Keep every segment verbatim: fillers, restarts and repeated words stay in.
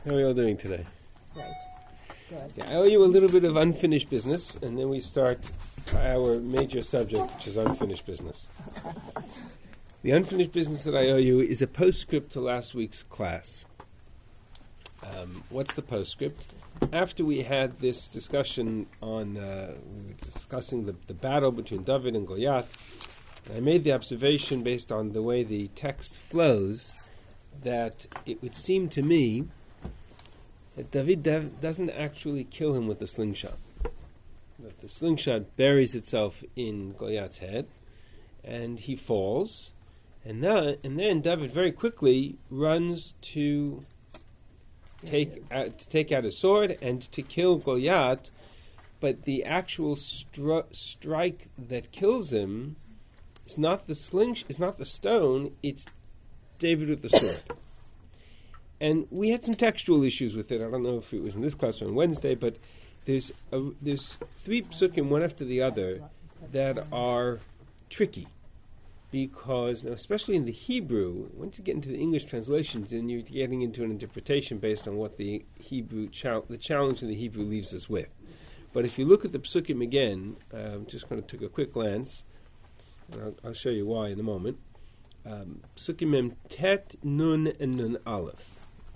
How are you all doing today? Great. Good. Yeah, I owe you a little bit of unfinished business, and then we start our major subject, which is unfinished business. The unfinished business that I owe you is a postscript to last week's class. Um, what's the postscript? After we had this discussion on, uh, we were discussing the, the battle between David and Goliath, I made the observation based on the way the text flows that it would seem to me that David dev- doesn't actually kill him with the slingshot. That the slingshot buries itself in Goliath's head, and he falls, and then, and then David very quickly runs to take out, to take out his sword and to kill Goliath, but the actual stru- strike that kills him is not the sling, is not the stone. It's David with the sword. And we had some textual issues with it. I don't know if it was in this class or on Wednesday, but there's a, there's three psukim, one after the other, that are tricky. Because, now, especially in the Hebrew, once you get into the English translations, then you're getting into an interpretation based on what the Hebrew cha- the challenge in the Hebrew leaves us with. But if you look at the psukim again, uh, I'm just going to take a quick glance, and I'll, I'll show you why in a moment. Um, psukim mem tet, nun, and nun aleph.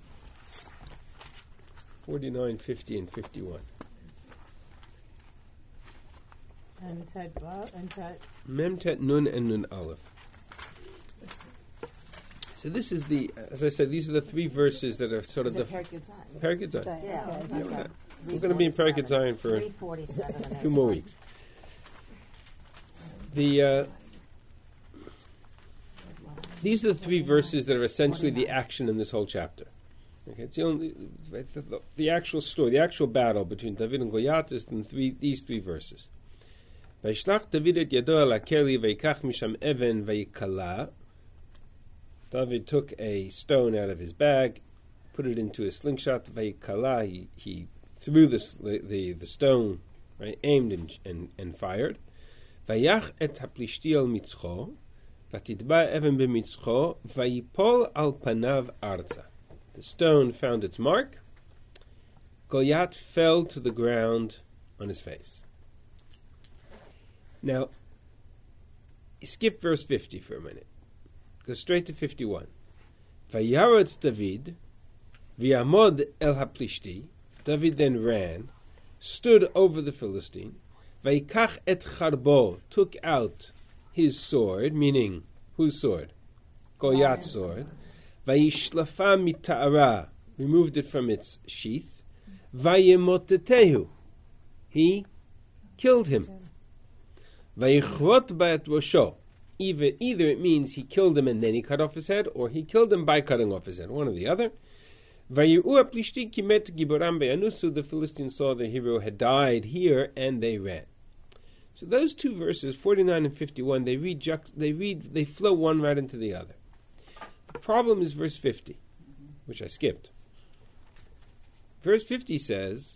forty-nine, fifty, and fifty-one. And Ted, what? And Ted. Mem tet nun and nun aleph. So this is the, as I said, these are the three verses that are sort of the Perikut Zion? Perikut Zion. Yeah. Yeah, Okay. we're not- we're going to be in Perikut Zion for a three forty-seven and few more weeks. The uh, these are the three verses that are essentially the action in this whole chapter. Okay, it's the only the, the, the actual story, the actual battle between David and Goliath is in three these three verses. Vaishlach David et yado al hakeli vayikach misham even vayikala. David took a stone out of his bag, put it into a slingshot. Vayikala, he, he threw the, the the stone, right, aimed and and, and fired. Vayach et haplishti al mitzcho, vatidba even b'mitzcho, vayipol al panav arza. The stone found its mark. Goliath fell to the ground on his face. Now, skip verse fifty for a minute. Go straight to fifty-one. Vayaretz David, v'yamod el haplishti. David then ran, stood over the Philistine. Vayikach et charbo, took out his sword, meaning whose sword? Goliath's sword. Vayishlafa mita'ara, removed it from its sheath. Vayemotetehu, he killed him. Vayichrot ba'et rosho, either either it means he killed him and then he cut off his head, or he killed him by cutting off his head, one or the other. Vayiru aplishti kimet giboram be'anusu, the Philistines saw the hero had died here and they ran. So those two verses, forty-nine and fifty-one, they read juxt- they read they flow one right into the other. The problem is verse fifty, which I skipped. Verse fifty says,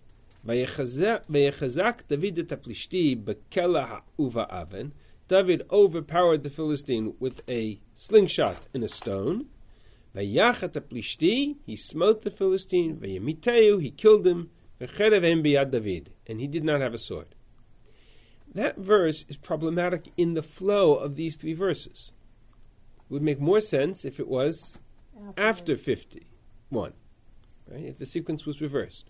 "Vayechazak David et haplishti bekela ha'uva aven." David overpowered the Philistine with a slingshot and a stone. Vayachat haplishti, he smote the Philistine. Vayemiteu, he killed him. V'cherev em biyad David, and he did not have a sword. That verse is problematic in the flow of these three verses. It would make more sense if it was after fifty-one, right? If the sequence was reversed.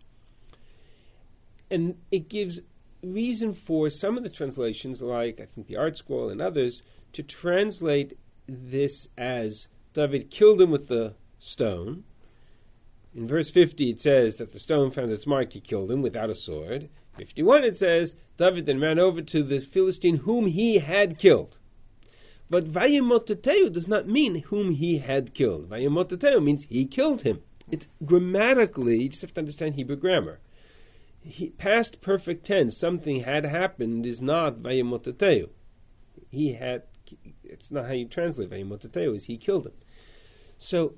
And it gives reason for some of the translations, like I think the Art Scroll and others, to translate this as David killed him with the stone. In verse fifty it says that the stone found its mark, he killed him without a sword. fifty-one it says, David then ran over to the Philistine whom he had killed. But Vayemoteteu does not mean whom he had killed. Vayemoteteu means he killed him. It grammatically, you just have to understand Hebrew grammar. He, past perfect tense, something had happened, is not Vayemoteteu. He had, it's not how you translate Vayemoteteu, is he killed him. So,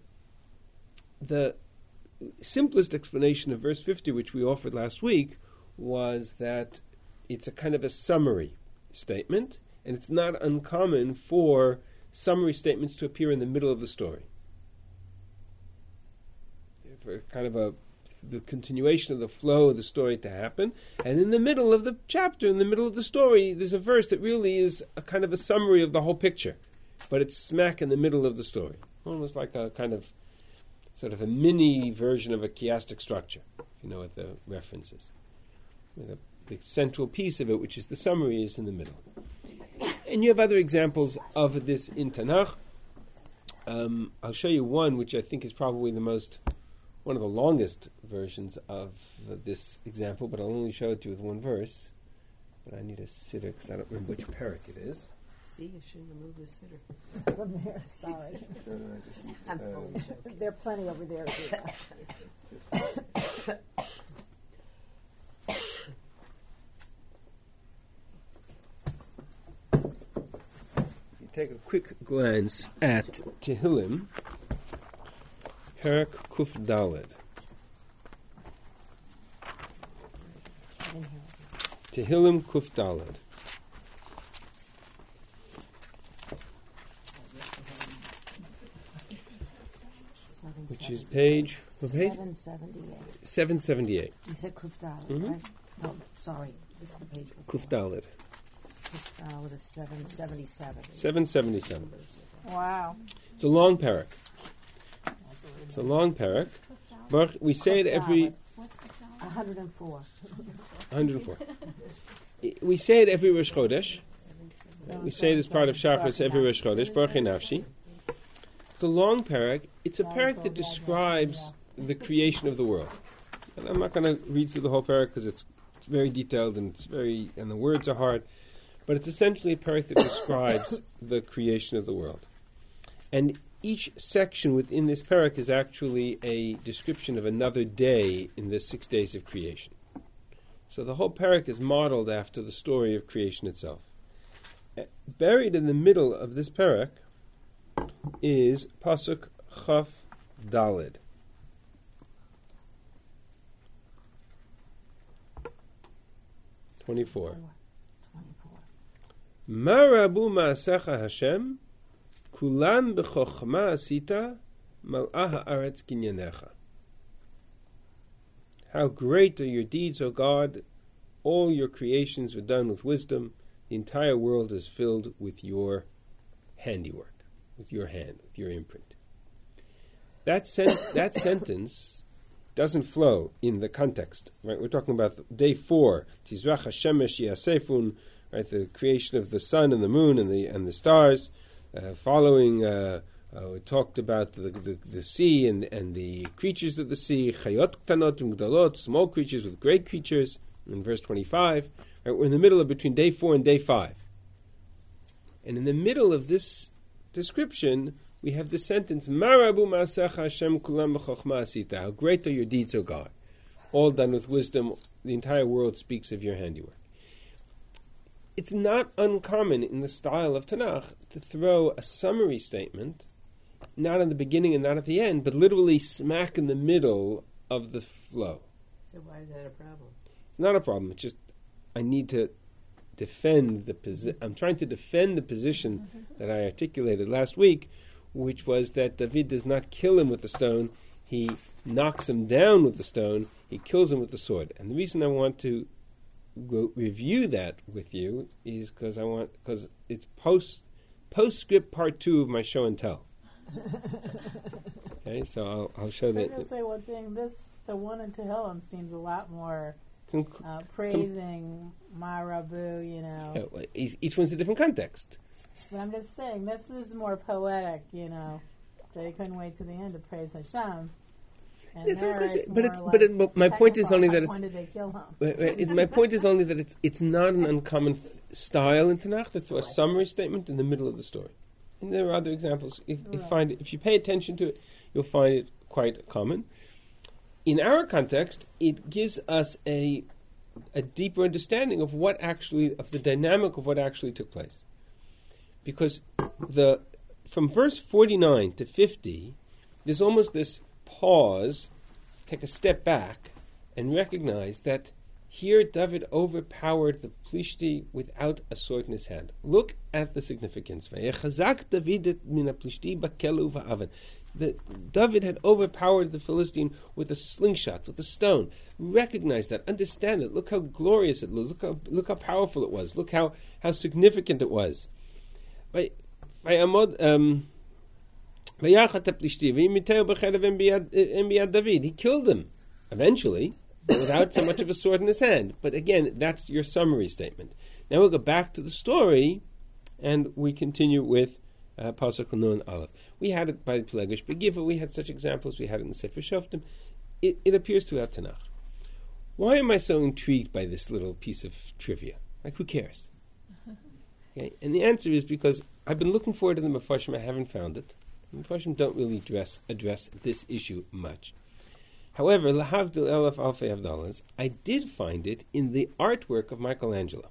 the simplest explanation of verse fifty, which we offered last week, was that it's a kind of a summary statement, and it's not uncommon for summary statements to appear in the middle of the story. For kind of a the continuation of the flow of the story to happen. And in the middle of the chapter, in the middle of the story, there's a verse that really is a kind of a summary of the whole picture. But it's smack in the middle of the story. Almost like a kind of, sort of a mini version of a chiastic structure, if you know what the reference is. With a, the central piece of it, which is the summary, is in the middle. And you have other examples of this in Tanakh. Um, I'll show you one, which I think is probably the most, one of the longest versions of uh, this example, but I'll only show it to you with one verse. But I need a sitter, because I don't remember which parak it is. See, you shouldn't have moved the sitter. From there, sorry. No, no, I just need, I'm um, fully joking. There are plenty over there. you take a quick glance at Tehillim, Parak Kuf Daled. Tehillim Kuf Daled. Which is page, what page? seven seventy-eight. seven seventy-eight. You said Kuf Dalet, Mhm. right? No, sorry. This is the page before. Kuf Daled. Kuf Dalet is seven seventy-seven. seven seventy-seven. Wow. It's a long parak. It's a long parak. But we say it every one hundred four. one hundred four. We say it every Rosh Chodesh. We say it as part of Shachris every Rosh Chodesh. Baruch Nafshi. It's a long parak. It's a parak that describes the creation of the world. And I'm not going to read through the whole parak because it's, it's very detailed and it's very and the words are hard. But it's essentially a parak that describes the creation of the world. And each section within this parak is actually a description of another day in the six days of creation. So the whole parak is modeled after the story of creation itself. Uh, buried in the middle of this parak is Pasuk Chaf Daled. Twenty-four. Marabu ma'asecha Hashem, kulan b'chochma asita, mal'ah ha'aretz kinyanecha. How great are your deeds, O God! All your creations were done with wisdom. The entire world is filled with your handiwork, with your hand, with your imprint. That sen- that sentence doesn't flow in the context, right? We're talking about day four, Tizrach Hashemesh Yasefun, right? The creation of the sun and the moon and the and the stars. Uh, following, uh, uh, we talked about the, the the sea and and the creatures of the sea, Chayot Ktanot and Gdalot, small creatures with great creatures. In verse twenty-five, right? We're in the middle of between day four and day five, and in the middle of this description, we have the sentence, Marabu ma'asecha Hashem kulam b'chochma asita. How great are your deeds, O God. All done with wisdom. The entire world speaks of your handiwork. It's not uncommon in the style of Tanakh to throw a summary statement, not in the beginning and not at the end, but literally smack in the middle of the flow. So why is that a problem? It's not a problem. It's just I need to defend the position. I'm trying to defend the position that I articulated last week, which was that David does not kill him with the stone. He knocks him down with the stone. He kills him with the sword. And the reason I want to go review that with you is because I want because it's post postscript part two of my show and tell. Okay, so I'll, I'll show I'm that. going to say one thing. This, the one in Tehillim seems a lot more Conc- uh, praising Marabu, you know. yeah, well, each each one's a different context. But I'm just saying, this is more poetic, you know. They couldn't wait to the end to praise Hashem. And It's not there a question- it's but more it's- like but it- but my point is technical, only like, that it's- when did they kill him? Wait, wait, it- my point is only that it's it's not an uncommon f- style in Tanakh to throw a summary statement in the middle of the story. And there are other examples. If, if, Right. find it, if you pay attention to it, you'll find it quite common. In our context, it gives us a a deeper understanding of what actually of the dynamic of what actually took place. Because the from verse forty-nine to fifty, there's almost this pause, take a step back, and recognize that here David overpowered the Plishti without a sword in his hand. Look at the significance. that David had overpowered the Philistine with a slingshot, with a stone. Recognize that, understand it. Look how glorious it was. Look how look how powerful it was. Look how, how significant it was. By by Amod um he killed him eventually, without so much of a sword in his hand. But again, that's your summary statement. Now we'll go back to the story, and we continue with uh, Pasuk Nun Aleph. We had it by Pelegish Begiva. We had such examples. We had it in Sefer Shoftim. It, it appears throughout Tanakh. Why am I so intrigued by this little piece of trivia? Like, who cares? Okay, and the answer is because I've been looking for it in the Mefarshim. I haven't found it. The Mefarshim don't really address address this issue much. However, Lahavdil Elef Alfei Avdalas, I did find it in the artwork of Michelangelo.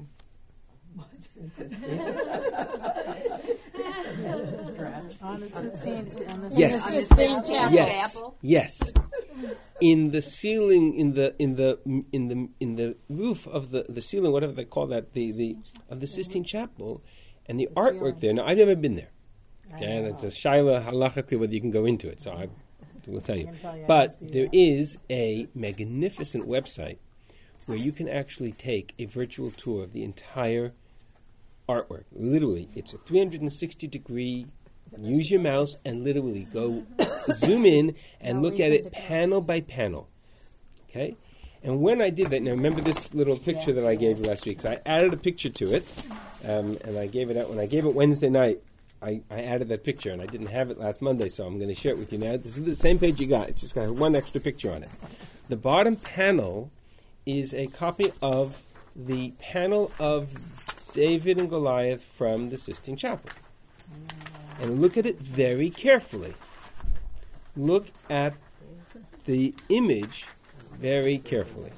On the Sistine, on the Yes. Sistine Chapel. Yes, yes. In the ceiling, in the in the in the in the roof of the, the ceiling, whatever they call that, the, the of the Sistine Chapel, and the, the artwork ceiling. There. Now, I've never been there. Okay, and it's a shaila halachically whether you can go into it. So I will tell you. Tell you but there that. is a magnificent website where you can actually take a virtual tour of the entire artwork. Literally, it's a three hundred sixty degree. Use your mouse and literally go zoom in and no look at it panel by panel. Okay? And when I did that, now remember this little picture yeah. that I gave you last week. So I added a picture to it, um, and I gave it out. When I gave it Wednesday night, I, I added that picture, and I didn't have it last Monday, so I'm going to share it with you now. This is the same page you got. It's just got one extra picture on it. The bottom panel is a copy of the panel of David and Goliath from the Sistine Chapel. And look at it very carefully. Look at the image very carefully.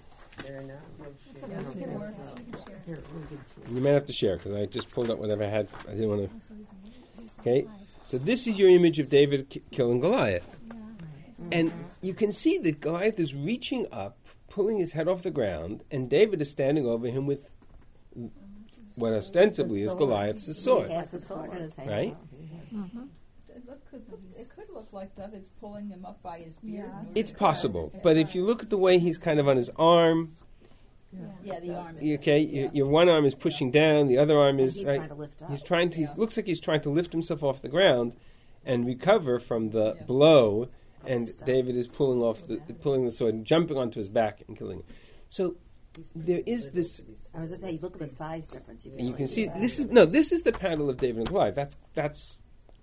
You might have to share because I just pulled up whatever I had. I didn't want to. Okay, so this is your image of David ki- killing Goliath, and you can see that Goliath is reaching up, pulling his head off the ground, and David is standing over him with what ostensibly is Goliath's sword. He has the sword in his hand. Right? Mm-hmm. It, look, could, it could look like David's pulling him up by his beard. Yeah. It's possible, but if you look at the way he's kind of on his arm, yeah, yeah the arm. Is okay, yeah. your, your one arm is pushing down, the other arm is he's right. trying to lift up. He's trying to. Yeah. He looks like he's trying to lift himself off the ground and recover from the Yeah. blow. And Stop. David is pulling off the pulling the sword and jumping onto his back and killing him. So there is this. I was going to say, look at the size difference. You, And you can really see this is no. This is the panel of David and Goliath. That's that's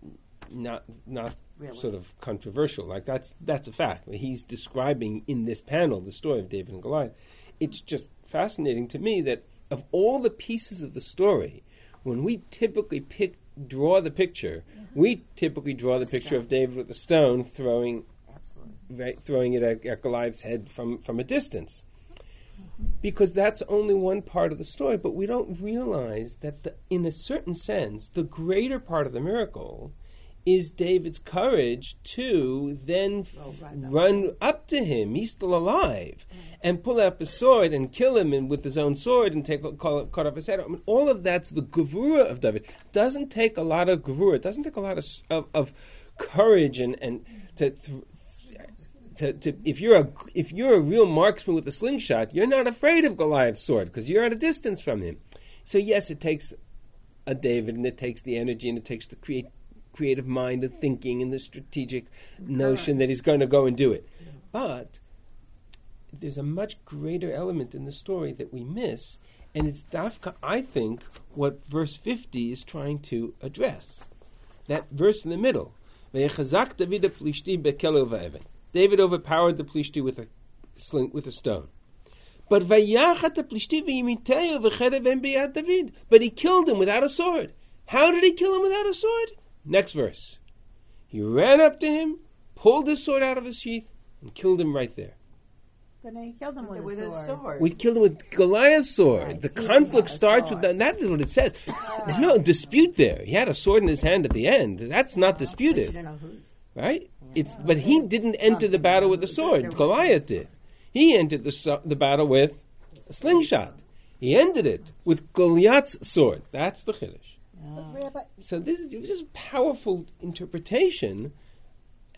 not not Really? sort of controversial. Like that's that's a fact. He's describing in this panel the story of David and Goliath. It's just fascinating to me that of all the pieces of the story, when we typically pick draw the picture, mm-hmm. we typically draw the picture Stone. of David with a stone throwing Absolutely. right, throwing it at, at Goliath's head from from a distance. Because that's only one part of the story, but we don't realize that the, in a certain sense, the greater part of the miracle is David's courage to then f- Oh, right up. run up to him, he's still alive, and pull out his sword and kill him and with his own sword and take call, cut off his head. I mean, all of that's the gevura of David. Doesn't take a lot of gevura. It doesn't take a lot of of, of courage and and to. Th- To, to, if you're a if you're a real marksman with a slingshot, you're not afraid of Goliath's sword because you're at a distance from him. So yes, it takes a David, and it takes the energy, and it takes the create, creative mind and thinking and the strategic notion that he's going to go and do it. But there's a much greater element in the story that we miss, and it's dafka, I think, what verse fifty is trying to address. That verse in the middle. V'yechazak David ha'plishti bekel va'even. David overpowered the Plishti with a sling, with a stone. But vayachat the Plishti v'yimiteu v'cherev em biyad David. But he killed him without a sword. How did he kill him without a sword? Next verse. He ran up to him, pulled his sword out of his sheath, and killed him right there. But he killed him with, with a sword. a sword. We killed him with Goliath's sword. Right. The He conflict had a starts sword. with that. And that is what it says. There's no dispute there. He had a sword in his hand at the end. That's not But you disputed. don't know whose. Right? It's but he didn't enter the battle with a sword. Goliath did. He entered the so- the battle with a slingshot. He ended it with Goliath's sword. That's the chiddush. So this is just a powerful interpretation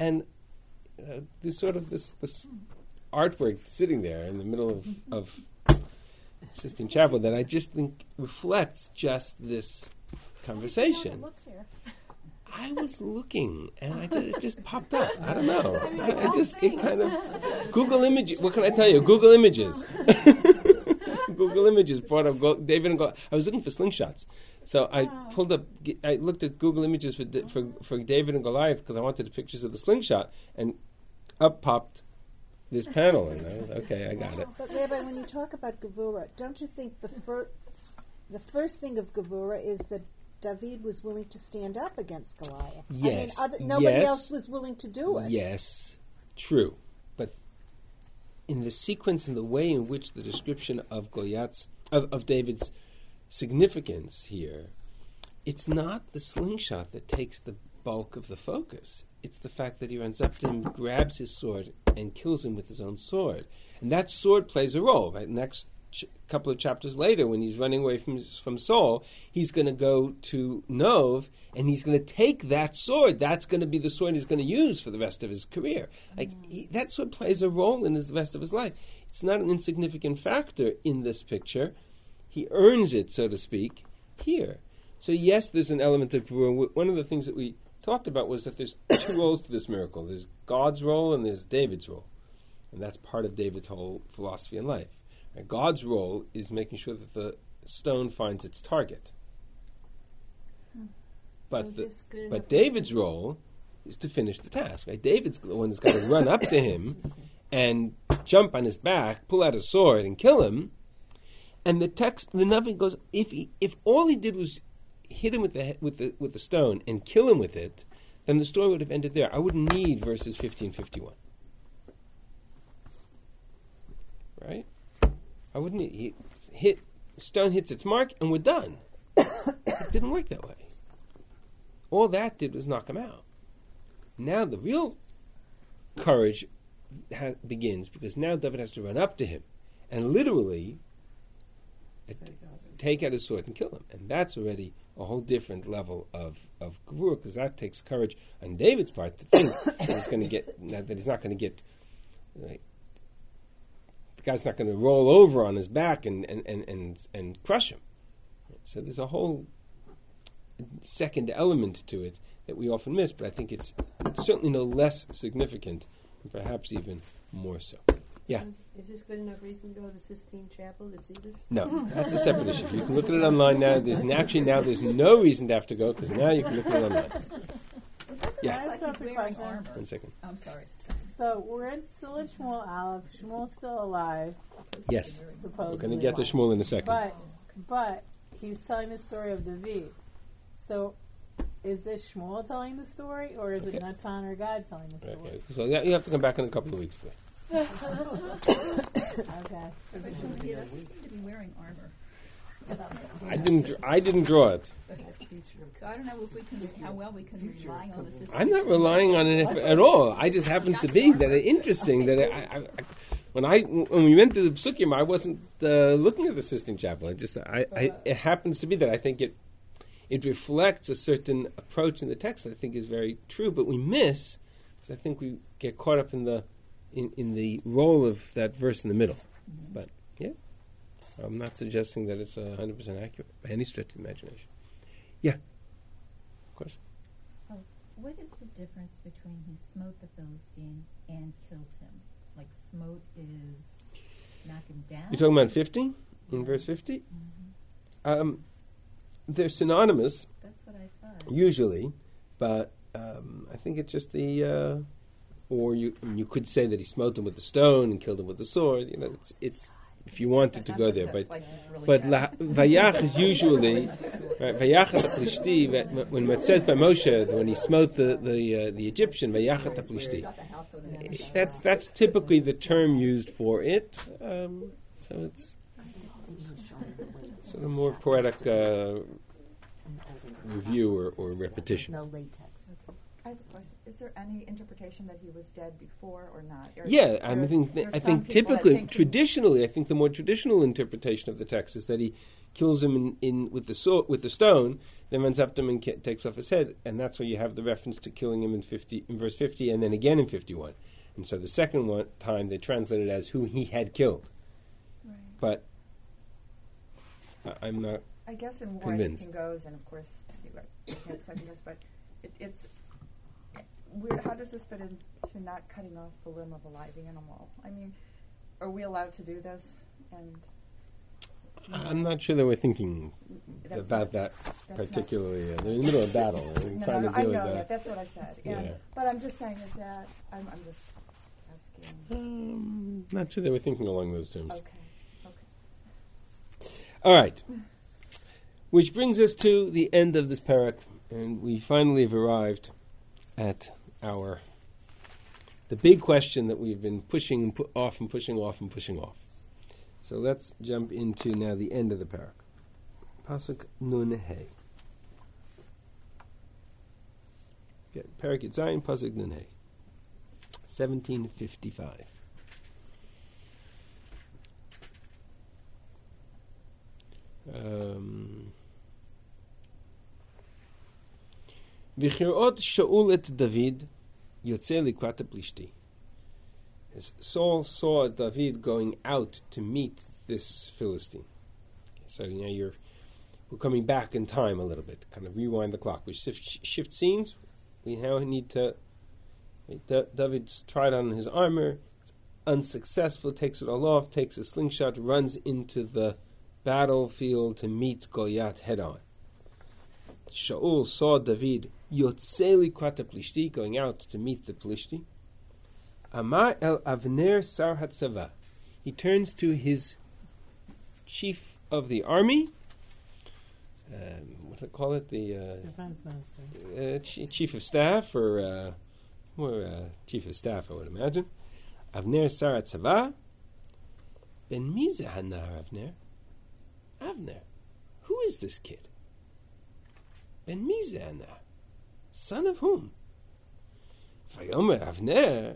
And uh, there's sort of this this artwork sitting there in the middle of, of Sistine Chapel that I just think reflects just this conversation. Look there. I was looking, and I just, it just popped up. I don't know. I, I just, it kind of, Google Images, what can I tell you? Google Images. Google Images brought up Go, David and Goliath. I was looking for slingshots. So I pulled up, I looked at Google Images for for, for David and Goliath because I wanted the pictures of the slingshot, and up popped this panel, and I was, okay, I got it. But Rabbi, when you talk about Gevurah, don't you think the, fir- the first thing of Gevurah is that David was willing to stand up against Goliath? Yes. I mean, other, nobody Yes. else was willing to do it. Yes, true. But in the sequence and the way in which the description of Goliath's, of, of David's significance here, it's not the slingshot that takes the bulk of the focus. It's the fact that he runs up to him, grabs his sword, and kills him with his own sword. And that sword plays a role. Right? Next ch- couple of chapters later, when he's running away from from Saul, he's going to go to Nov, and he's going to take that sword. That's going to be the sword he's going to use for the rest of his career. Like he, that sword plays a role in his, the rest of his life. It's not an insignificant factor in this picture. He earns it, so to speak, here. So yes, there's an element of Gevurah. One of the things that we talked about was that there's two roles to this miracle. There's God's role and there's David's role. And that's part of David's whole philosophy in life. And God's role is making sure that the stone finds its target. But the, but David's role is to finish the task. Right? David's the one who's got to run up to him and jump on his back, pull out a sword, and kill him. And the text, the Navi goes, if he, if all he did was hit him with the with the with the stone and kill him with it, then the story would have ended there. I wouldn't need verses fifteen fifty-one. Right? I wouldn't need, he hit stone hits its mark and we're done. It didn't work that way. All that did was knock him out. Now the real courage ha- begins because now David has to run up to him and literally uh, take out his sword and kill him, and that's already a whole different level of of Gevurah, because that takes courage on David's part to think that he's going to get that he's not going to get like, the guy's not going to roll over on his back and and, and, and and crush him. So there's a whole second element to it that we often miss, but I think it's certainly no less significant, and perhaps even more so. Yeah. Is this good enough reason to go to the Sistine Chapel to see this? No, that's a separate issue. You can look at it online now. There's actually now there's no reason to have to go because now you can look at it online. Yeah. Can I ask a question? One second. I'm sorry. So we're in still in Shmuel Aleph. Shmuel's still alive, Yes. supposedly. We're going to get to Shmuel in a second. But but he's telling the story of David. So is this Shmuel telling the story, or is Okay. it Natan or God telling the Right, story? right. So that, you have to come back in a couple of weeks for it. Okay. He doesn't seem to be wearing armor. I didn't. dr- I didn't draw it. So I don't know if we can, how well we can rely on the system. I'm not relying on it at all. I just happens to be that it interesting that it, I, I, I, when I when we went to the Psukim, I wasn't uh, looking at the Sistine Chapel. It just I, I it happens to be that I think it it reflects a certain approach in the text that I think is very true, but we miss because I think we get caught up in the in, in the role of that verse in the middle. Mm-hmm. But yeah, I'm not suggesting that it's one hundred percent accurate by any stretch of the imagination. Yeah, of course. Oh, what is the difference between he smote the Philistine and killed him? Like smote is knock him down? You're talking about fifty? In verse fifty? Mm-hmm. Um, they're synonymous. That's what I thought. Usually, but um, I think it's just the, uh, or you you could say that he smote him with the stone and killed him with the sword. You know, it's it's if you wanted to go there, but but la, vayach is usually right, vayachat aplishti. When it says by Moshe when he smote the the uh, the Egyptian vayachat aplishti, that's that's typically the term used for it. Um, so it's sort of more poetic uh, review or, or repetition. No latex. I have a question. Is there any interpretation that he was dead before or not? Or Yeah, I there- think there are I some think people that typically, think he- traditionally, I think the more traditional interpretation of the text is that he kills him in, in with the sword, with the stone, then runs up to him and ki- takes off his head, and that's where you have the reference to killing him in fifty, in verse fifty, and then again in fifty-one. And so the second one time they translate it as who he had killed. Right. But I, I'm not. I guess in war Convinced. anything goes, and of course you, you can't second guess, but it, it's weird. How does this fit into not cutting off the limb of a live animal? I mean, are we allowed to do this? And I'm not sure that we're thinking That's about not- that that's particularly. Uh, they're in the middle of battle. They're no, trying no, to I deal know with that. that. That's what I said. And, Yeah. But I'm just saying is that I'm, I'm just asking. Um, not sure they were thinking along those terms. Okay. Okay. All right. Which brings us to the end of this parak, and we finally have arrived at our the big question that we've been pushing and pu- off and pushing off and pushing off. So let's jump into now the end of the parak. Pasuk Nun Hey. Get Parak Yitzayin, Pasuk Nun Hey. seventeen fifty-five. Um, V'chirot Shaul et David yotze likvat Plishti. As Saul saw David going out to meet this Philistine. So you know you're we're coming back in time a little bit, kind of rewind the clock. We shift, shift scenes. We now need to. Da- David's tried on his armor, it's unsuccessful. Takes it all off, takes a slingshot, runs into the battlefield to meet Goliath head on. Shaul saw David yotzeli kwata plishti, going out to meet the Plishti. Amar el Avner sar hatzava. He turns to his chief of the army. Um, what do they call it? The uh, Defense minister. uh, ch- chief of staff, or uh, or uh, chief of staff, I would imagine. Avner sar hatzava. Ben mize hanar Avner. Avner, who is this kid? Ben Mizana, son of whom? Vayomer Avner,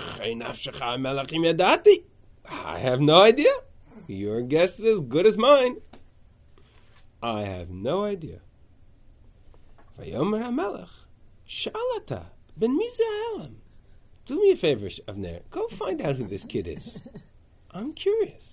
I have no idea. Your guess is as good as mine. I have no idea. Vayomer HaMelech, Shalata, Ben Mizahalam. Do me a favor, Avner. Go find out who this kid is. I'm curious.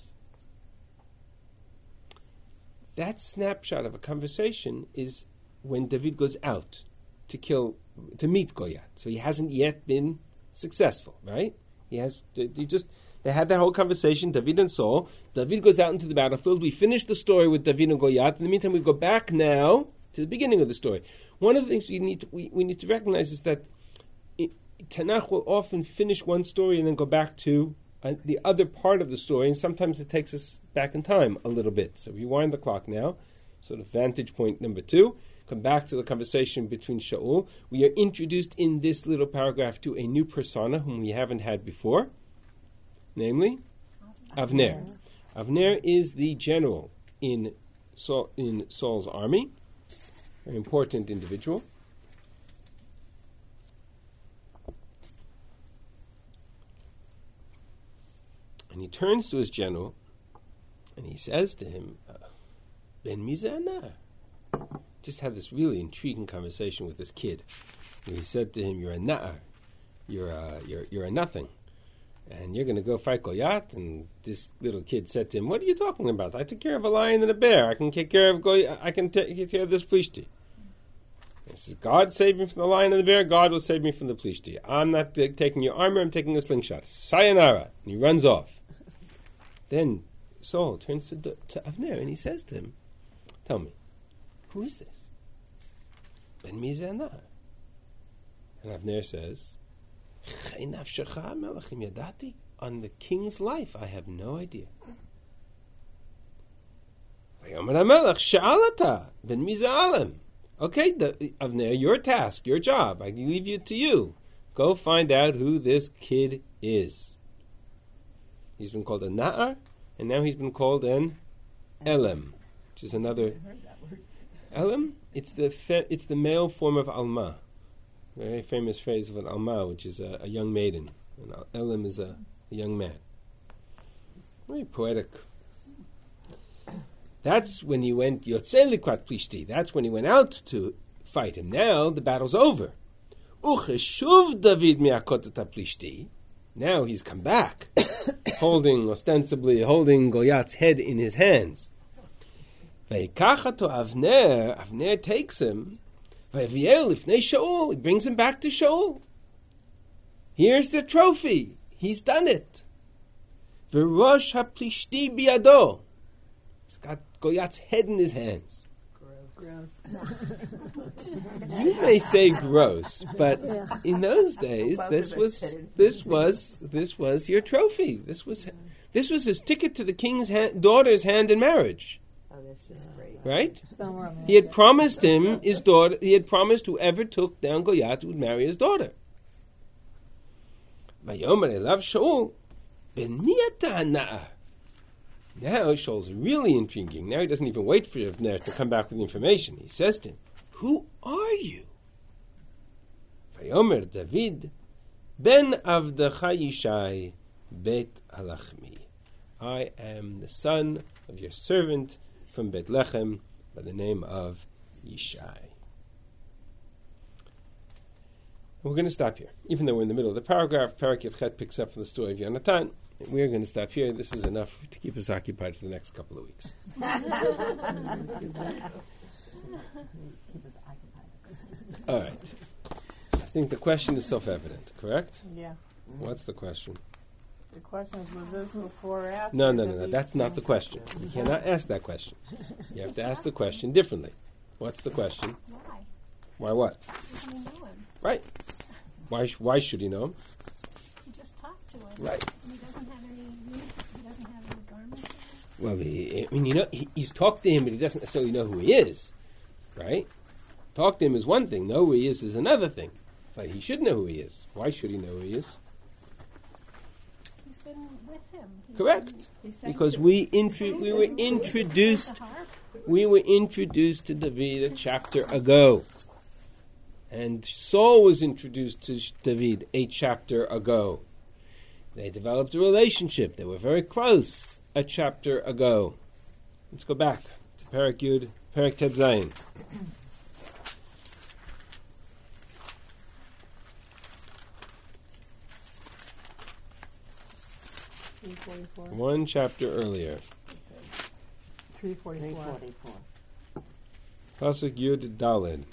That snapshot of a conversation is when David goes out to kill, to meet Goliath. So he hasn't yet been successful, right? He has. He just. They had that whole conversation, David and Saul. David goes out into the battlefield. We finish the story with David and Goliath. In the meantime, we go back now to the beginning of the story. One of the things we need to, we, we need to recognize is that it, Tanakh will often finish one story and then go back to uh, the other part of the story, and sometimes it takes us back in time a little bit. So rewind the clock now, sort of vantage point number two. Come back to the conversation between Shaul. We are introduced in this little paragraph to a new persona whom we haven't had before, namely Avner. Avner is the general in Saul, in Saul's army, very important individual. And he turns to his general and he says to him, Ben Mizana. Just had this really intriguing conversation with this kid. Where he said to him, "You're a na'ar, you're a, you're you're a nothing, and you're going to go fight Goliath." And this little kid said to him, "What are you talking about? I took care of a lion and a bear. I can take care of Goliath. I can take care of this Plishti." He says, "God saved me from the lion and the bear. God will save me from the Plishti. I'm not uh, taking your armor. I'm taking a slingshot. Sayonara." And he runs off. Then Saul turns to, to Avner and he says to him, "Tell me, who is this?" Ben Mizana. And Avner says, "On the king's life, I have no idea." Okay, the, Avner, your task, your job. I leave it to you. Go find out who this kid is. He's been called a Na'ar, and now he's been called an Elem, which is another. Elem, it's the fe- it's the male form of Alma, very famous phrase of an Alma, which is a, a young maiden. And Elem is a, a young man. Very poetic. That's when he went Yotzei Likrat Plishti. That's when he went out to fight him. Now the battle's over. Ucheshuv David mi'akot et Plishti. Now he's come back, holding, ostensibly holding Goliath's head in his hands. Ve'ikachato Avner, Avner takes him, ve'viel lifnei Shaul, he brings him back to Shaul. Here's the trophy. He's done it. V'rosh ha'plishti biyado. He's got Goliath's head in his hands. Gross. You may say gross, but in those days, Both this of was us did. this was this was your trophy. This was this was his ticket to the king's ha- daughter's hand in marriage. Oh, that's just great. Right? So romantic. He had promised him his daughter. He had promised whoever took down Goliath would marry his daughter. Vayomer elav Shaul ben mi ata hana'ah. Now Shaul's really intriguing. Now he doesn't even wait for Avner to come back with the information. He says to him, "Who are you?" Vayomer David ben Avdecha Yishai bet Halachmi. I am the son of your servant from Bethlehem by the name of Yishai. We're going to stop here. Even though we're in the middle of the paragraph, Parak Yud picks up from the story of Yonatan. We're going to stop here. This is enough to keep us occupied for the next couple of weeks. Keep us occupied. All right. I think the question is self-evident, correct? Yeah. What's the question? The question is, was this before or after? No, no, no, no. David? That's not the question. You cannot ask that question. You have to ask the question differently. What's the question? Why? Why what? Because we know him. Right. Why, sh- why should he know him? He just talked to him. Right. He doesn't have any. He doesn't have any garments. Well, he, I mean, you know, he, he's talked to him, but he doesn't necessarily know who he is, right? Talk to him is one thing. Know who he is is another thing. But he should know who he is. Why should he know who he is? He's been with him. He's Correct. He sang Because to- we intro- we were introduced the harp. we were introduced to David a chapter ago. And Saul was introduced to David a chapter ago. They developed a relationship. They were very close a chapter ago. Let's go back to Parak Yud, Parak Tet Zayin. three forty-four. One chapter earlier. three forty-four. three forty-four. Pasuk Yud Daled.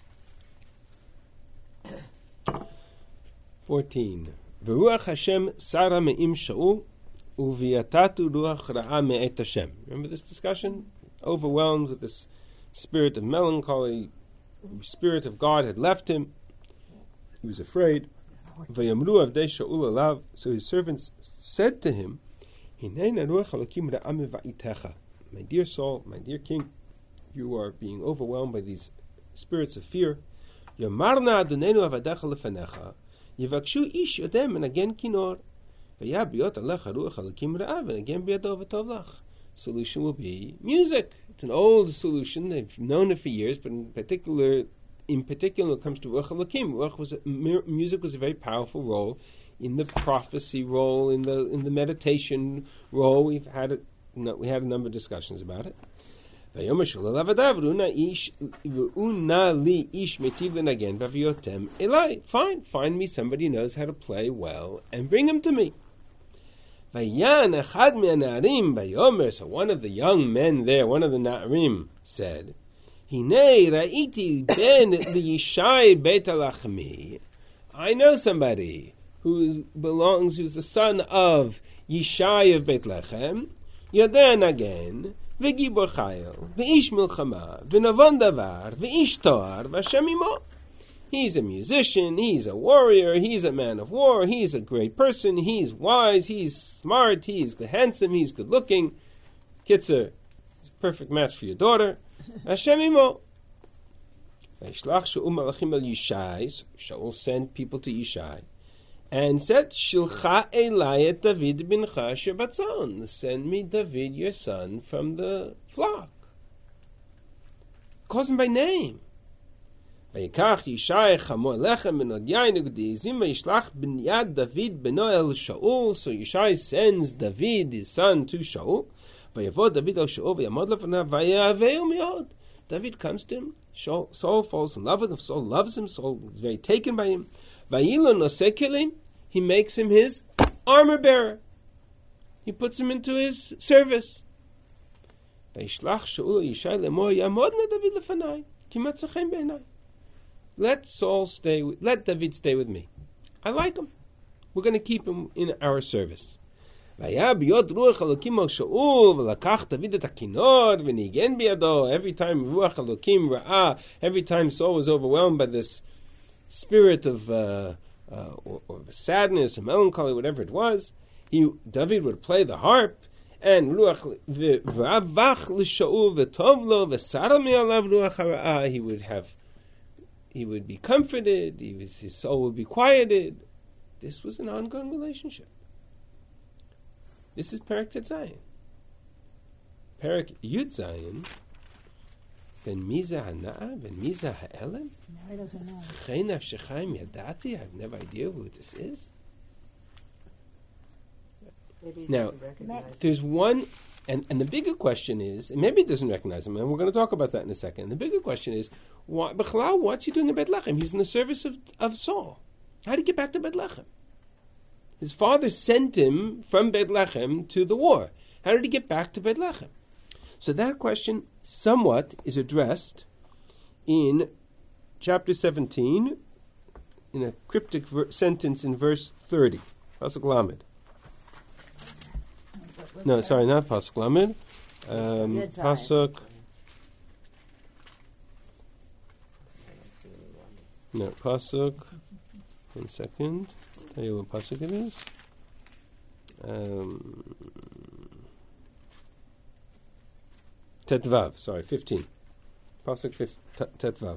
Fourteen. V'ruach Hashem sara me'im Shaul uviatatu ruach ra'a me'et Hashem. Remember this discussion? Overwhelmed with this spirit of melancholy, the spirit of God had left him. He was afraid. V'yamru avdei Shaul alav. So his servants said to him, Hinei ruach halakim ra'a meva'itecha. My dear Saul, my dear king, you are being overwhelmed by these spirits of fear. Yamarna adonenu avadecha lefanecha. Yivakshu ish yodem and again kinor. V'yah biot alecha ruach halakim ra'av and again biyado v'tovlach. Solution will be music. It's an old solution. They've known it for years, but in particular, in particular, when it comes to ruach halakim, ruach was a, music was a very powerful role in the prophecy role, in the in the meditation role. We've had it. No, we had a number of discussions about it. Fine, find me somebody who knows how to play well and bring him to me. So one of the young men there, one of the Na'arim, said, I know somebody who belongs, who's the son of Yishai of Beit Lechem, Yodan again, V'gibor chayil, v'ish milchama, v'navon davar, v'ish toar, v'Hashem imo. He's a musician, he's a warrior, he's a man of war, he's a great person, he's wise, he's smart, he's good, handsome, he's good looking. Kitzer, he's a perfect match for your daughter. Hashem imo. V'ishlach Shaul malachim el Yishai, Shaul sent people to Yishai, and said, Shilcha Elai David bincha shebatzon. Send me David, your son, from the flock. Calls him by name. Vayikach Yishai chamo lechem benod yain ugdizim vayishlach ben yad David beno el Shaul. So Yishai sends David, his son, to Shaul. David comes to him. Saul falls in love with him. Saul loves him. Saul is very taken by him. He makes him his armor bearer. He puts him into his service. Let Saul stay. Let David stay with me. I like him. We're going to keep him in our service. Every time Ruach Elokim Ra'ah, every time Saul was overwhelmed by this spirit of uh, uh, or, or sadness or melancholy, whatever it was, he David would play the harp, and Ruach V'avach l'Shaul v'Tovlo v'Saral mi'alav Ruach Ra'ah. He would have, he would be comforted. He was, his soul would be quieted. This was an ongoing relationship. This is Perek Tet Zayin. Perek Yud Zayin. Ben Miza Hana'a, Ben Miza Ha'elem. Now he doesn't know. Chei Nafshechaim Yadati. I have no idea who this is. Maybe he Now, doesn't recognize it. there's one, and, and the bigger question is, and maybe he doesn't recognize him, and we're going to talk about that in a second. The bigger question is, why, B'chalal, what's he doing in Bethlehem? He's in the service of, of Saul. How did he get back to Bethlehem? His father sent him from Bethlehem to the war. How did he get back to Bethlehem? So that question somewhat is addressed in chapter seventeen, in a cryptic ver- sentence in verse thirty. Pasuk Lamed. No, sorry, not Pasuk Lamed. Um, Yud Zayin. Pasuk. No, Pasuk. One second. Tell you what pasuk it is. Um, Tetvav, sorry, fifteen. Pasuk fif- t- Tetvav.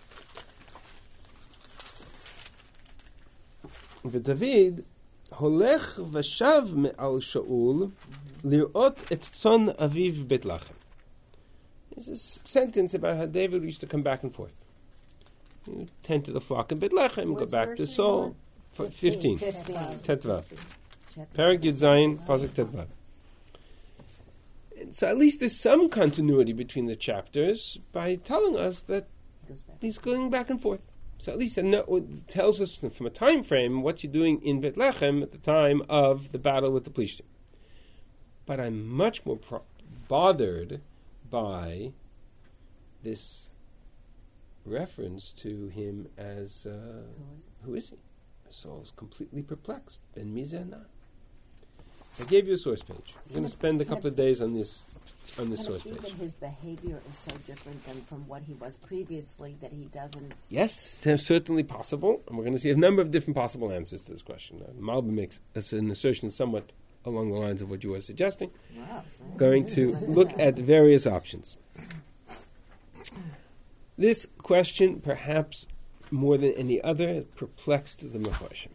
V'David holech v'shav me'al Shaul lirot et tzon aviv Bethlehem. This is a sentence about how David used to come back and forth. He would tend to the flock in Bethlehem, go Which back verse to is Saul. F- Fifteen. Fifteen. Tetvav. Check. Perek Yud Zayin, Pasuk Tetvav. So at least there's some continuity between the chapters by telling us that Goes back. he's going back and forth. So at least it no- it tells us from a time frame what's he doing in Bethlehem at the time of the battle with the Plishtim. But I'm much more pro- bothered by this reference to him as uh, who is he? Saul's completely perplexed. Ben Mizana. I gave you a source page. I'm going to spend a couple of days on this on this And source even page. his behavior is so different than from what he was previously that he doesn't. Yes, it's certainly possible, and we're going to see a number of different possible answers to this question. Uh, Malbim makes an assertion somewhat along the lines of what you were suggesting. Wow. so- Going to look at various options. This question, perhaps more than any other, perplexed the Mefarshim,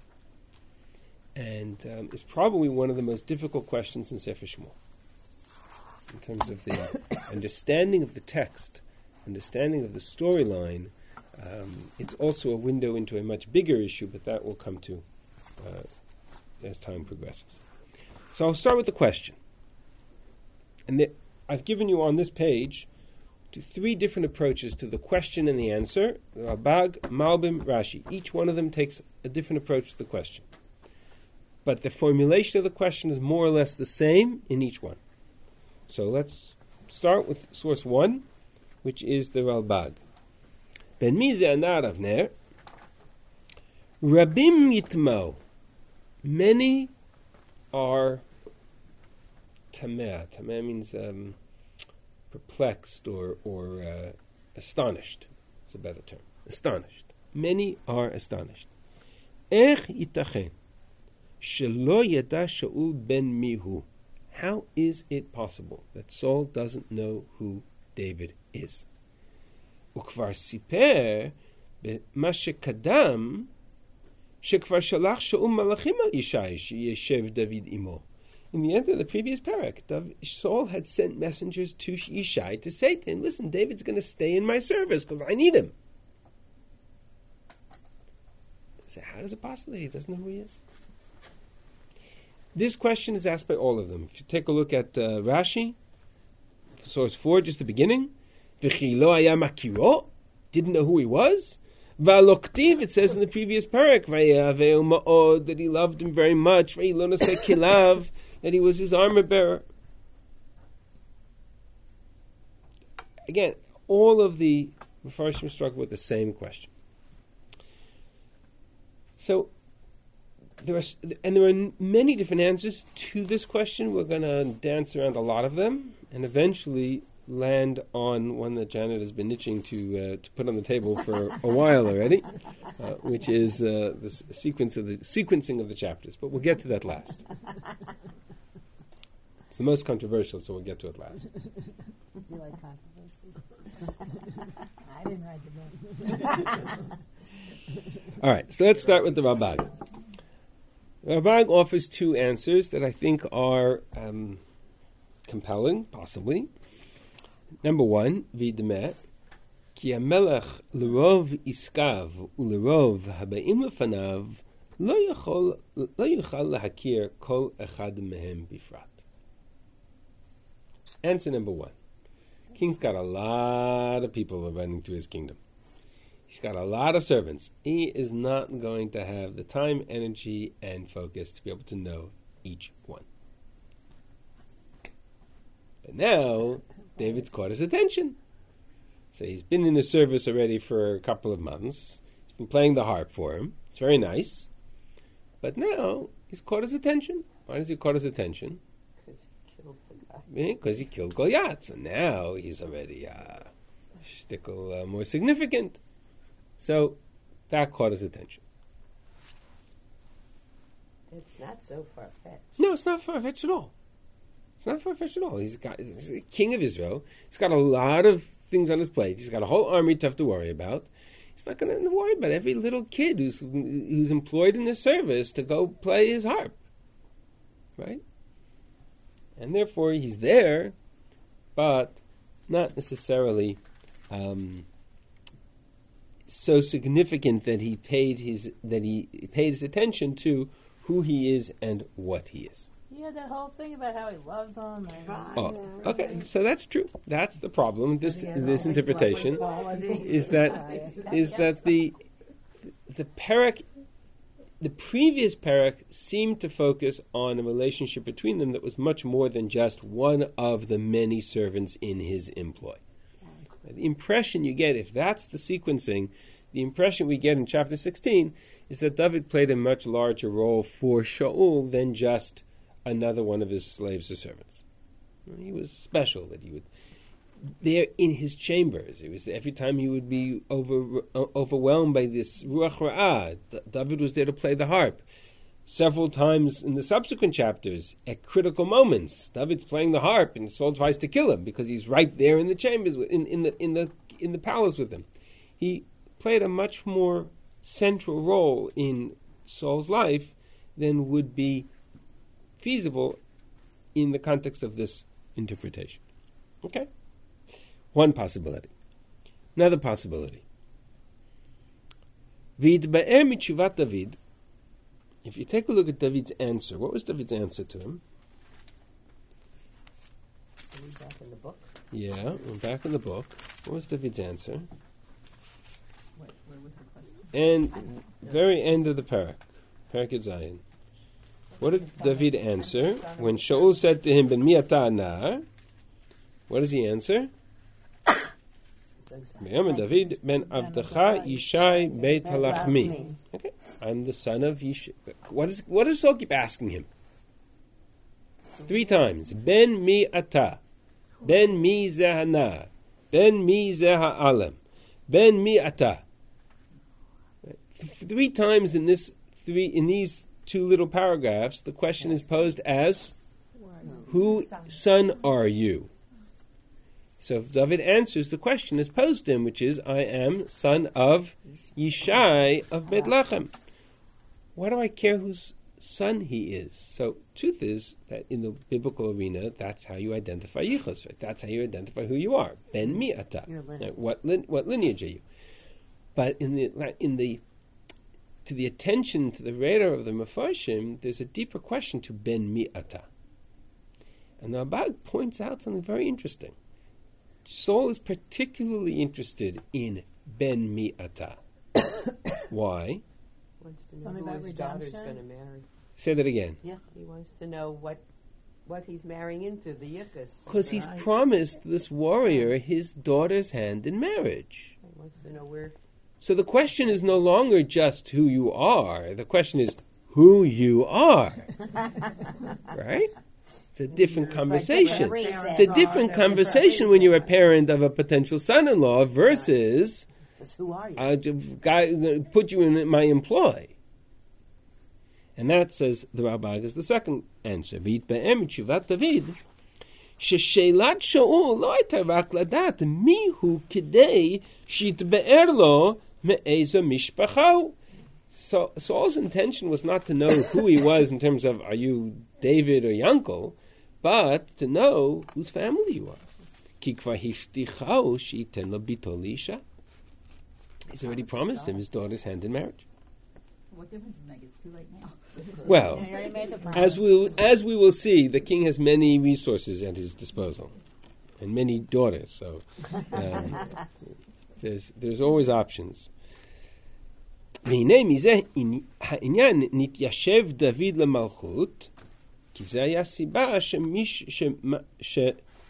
and um, is probably one of the most difficult questions in Sefer Shmuel, in terms of the understanding of the text, understanding of the storyline. Um, it's also a window into a much bigger issue, but that will come to uh, as time progresses. So I'll start with the question. And the, I've given you on this page to three different approaches to the question and the answer. Ralbag, Malbim, Rashi. Each one of them takes a different approach to the question. But the formulation of the question is more or less the same in each one. So let's start with source one, which is the Ralbag. Ben Mizeh anar Avner, Rabim Yitmao. Many are tameh. Tameh means um, perplexed or, or uh, astonished. It's a better term. Astonished. Many are astonished. Ech yitachen shelo yada Shaul ben mihu. How is it possible that Saul doesn't know who David is? Ukvar siper b'ma shekadam shekvar shalach Shaul malachim al Yishai sheyeshev David imo. In the end of the previous parak, Saul had sent messengers to Yishai to say to him, listen, David's going to stay in my service because I need him. So how is it possible that he doesn't know who he is? this question is asked by all of them. If you take a look at uh, Rashi, source four, just the beginning, V'chi lo haya makiro, didn't know who he was. V'aloktiv, it says in the previous parak, V'yaveu ma'od, that he loved him very much. V'ilo nosei kilav, that he was his armor bearer. Again, all of the Mepharshim struggle with the same question. So, there are, and there are many different answers to this question. We're going to dance around a lot of them, and eventually land on one that Janet has been itching to uh, to put on the table for a while already, uh, which is uh, the s- sequence of the sequencing of the chapters. But we'll get to that last. It's the most controversial, so we'll get to it last. You like controversy? I didn't write the book. All right, so let's start with the Rambam. Rambam offers two answers that I think are um, compelling, possibly. Number one, v'idmeh, ki hamelech l'rov iskav u'l'rov haba'im lefanav lo yachol lo yuchal lahakir kol echad mehem bifrat. Answer number one. King's got a lot of people running to his kingdom. He's got a lot of servants. He is not going to have the time, energy, and focus to be able to know each one. But now, David's caught his attention. So he's been in the service already for a couple of months. He's been playing the harp for him. It's very nice. But now, he's caught his attention. Why does he caught his attention? Because he killed Goliath. So now he's already uh, shtickle uh, more significant. So that caught his attention. It's not so far-fetched. No, it's not far-fetched at all. It's not far-fetched at all. He's got he's the king of Israel. He's got a lot of things on his plate. He's got a whole army to have to worry about. He's not going to worry about every little kid who's who's employed in the service to go play his harp. Right? And therefore, he's there, but not necessarily um, so significant that he paid his that he paid his attention to who he is and what he is. He had that whole thing about how he loves them. And Oh, okay. So that's true. That's the problem with this this interpretation is that is that the the parak. The previous parak seemed to focus on a relationship between them that was much more than just one of the many servants in his employ. The impression you get, if that's the sequencing, the impression we get in chapter sixteen is that David played a much larger role for Shaul than just another one of his slaves or servants. He was special, that he would there in his chambers. It was every time he would be over, uh, overwhelmed by this ruach ra'ah. D- David was there to play the harp. Several times in the subsequent chapters, at critical moments, David's playing the harp, and Saul tries to kill him because he's right there in the chambers, with, in, in the in the in the palace with him. He played a much more central role in Saul's life than would be feasible in the context of this interpretation. Okay. One possibility. Another possibility. V'yitba'er mitzuvat David. If you take a look at David's answer, what was David's answer to him? Are we back in the book? Yeah, we're back in the book. What was David's answer? Wait, where was the question? And very end of the parak, parak Zayin. What did David answer when Shaul said to him, "Ben mi ata anar"? What does he answer? David ben Avdecha Yishai Beit Halachmi. Okay, I'm the son of Yishai. What is what does Saul keep asking him? Three times. Ben mi ata, ben mi zehana, ben mi zeha alam, ben mi ata. Three times in this three in these two little paragraphs, the question is posed as, "Who son are you?" So if David answers, the question is posed to him, which is, I am son of Yishai of Beit Lechem. Why do I care whose son he is? So truth is that in the biblical arena, that's how you identify yichus, right? That's how you identify who you are. Ben mi ata. Your lineage. Now, what, lin- what lineage are you? But in the in the to the attention, to the radar of the Mefarshim, there's a deeper question to Ben Mi'ata. And the Rambam points out something very interesting. Saul is particularly interested in Ben Mi'ata. Why? Wants to know Something who about his daughter's redemption? going to marry. Say that again. Yeah, he wants to know what what he's marrying into, the Yichus. Because he's Right. promised this warrior his daughter's hand in marriage. He wants to know where. So the question is no longer just who you are. The question is who you are. Right? It's a different conversation. It's a different conversation when you're a parent of a potential son-in-law versus Because who are you? I guy put you in my employ. And that, says the Rambam, is the second answer. V'it be'em tshuvat David, sheshelat Shaul lo הייתה רק לדעת מיהו כדי שיתבאר לו מאיזו משפחה הוא. So Saul's intention was not to know who he was in terms of, are you David or Yankel, but to know whose family you are. כי כבר הבטיחהו שייתן לו ביתו לאישה. He's already promised him his daughter's hand in marriage. What difference does it make? It's too late now. Well, You already made the promise. as we will, as we will see, the king has many resources at his disposal, and many daughters. So um, there's there's always options. והנה מזה העניין נתיישב דוד למלכות, כי זה היה סיבה שמיש ש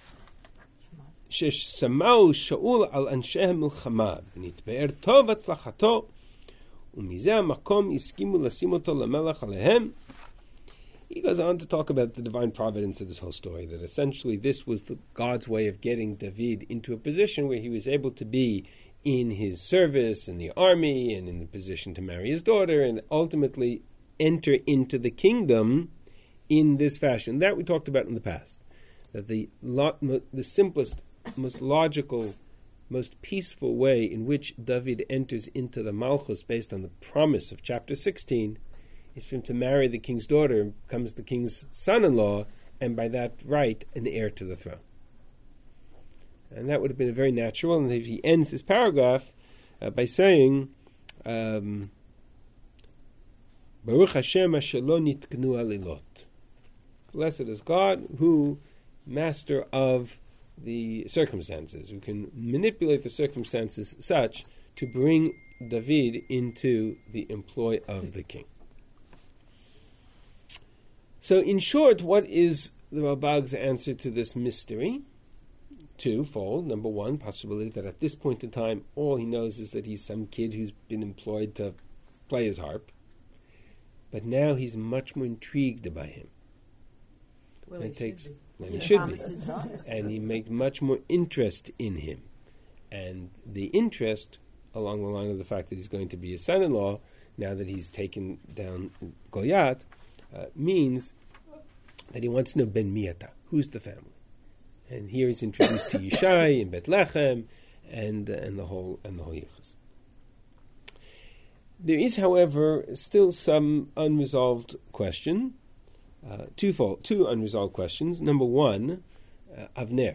ששמעו שאול על אנשי המלחמה, ונתבאר טוב הצלחתו, ומזה המקום הסכימו לשים אותו למלך עליהם. He goes on to talk about the divine providence of this whole story, that essentially this was the, God's way of getting David into a position where he was able to be in his service in the army and in the position to marry his daughter and ultimately enter into the kingdom in this fashion. That we talked about in the past, that the lo- the simplest, most logical, most peaceful way in which David enters into the Malchus based on the promise of chapter sixteen is for him to marry the king's daughter, becomes the king's son-in-law, and by that right, an heir to the throne. And that would have been very natural, and if he ends this paragraph uh, by saying, um, Baruch Hashem asher lo nitknu alilot. Blessed is God, who, master of the circumstances, who can manipulate the circumstances such to bring David into the employ of the king. So, in short, what is the Rambam's answer to this mystery? Twofold. Number one, possibility that at this point in time, all he knows is that he's some kid who's been employed to play his harp. But now he's much more intrigued by him. Well, And he it takes, should and he He should be. promised his daughters. And he makes much more interest in him. And the interest, along the line of the fact that he's going to be his son-in-law, now that he's taken down Goliath, uh, means that he wants to know Ben Miata, who's the family. And here he's introduced to Yishai and Bethlehem and uh, and the whole and the whole Yichus. There is, however, still some unresolved question. Uh, twofold, two unresolved questions. Number one, uh, Avner.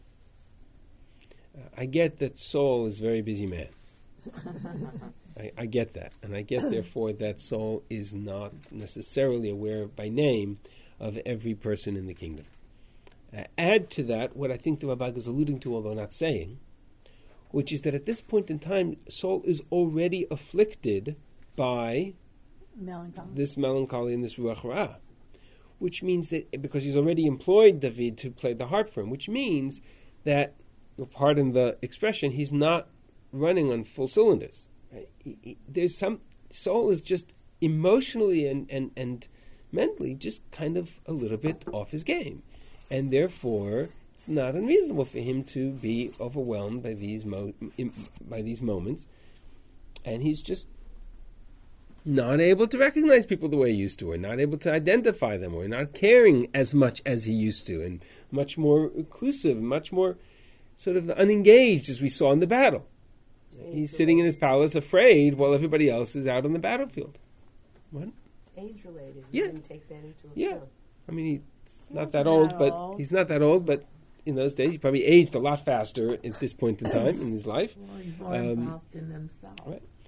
Uh, I get that Saul is a very busy man. I, I get that, and I get therefore that Saul is not necessarily aware by name of every person in the kingdom. Uh, add to that what I think the Rambam is alluding to, although not saying, which is that at this point in time, Saul is already afflicted by Melancholy. this melancholy and this ruach ra'ah, which means that, because he's already employed David to play the harp for him, which means that, pardon the expression, he's not running on full cylinders. Right? He, he, there's some, Saul is just emotionally and, and, and mentally just kind of a little bit off his game. And therefore, it's not unreasonable for him to be overwhelmed by these mo- by these moments, and he's just not able to recognize people the way he used to, or not able to identify them, or not caring as much as he used to, and much more reclusive, much more sort of unengaged, as we saw in the battle. He's sitting in his palace, afraid, while everybody else is out on the battlefield. What? age-related. Yeah. You didn't take that into account. Yeah. I mean, he's not He's that not old, but old. he's not that old, but in those days, he probably aged a lot faster at this point in time in his life. Well, he's more Um, involved in themselves. right.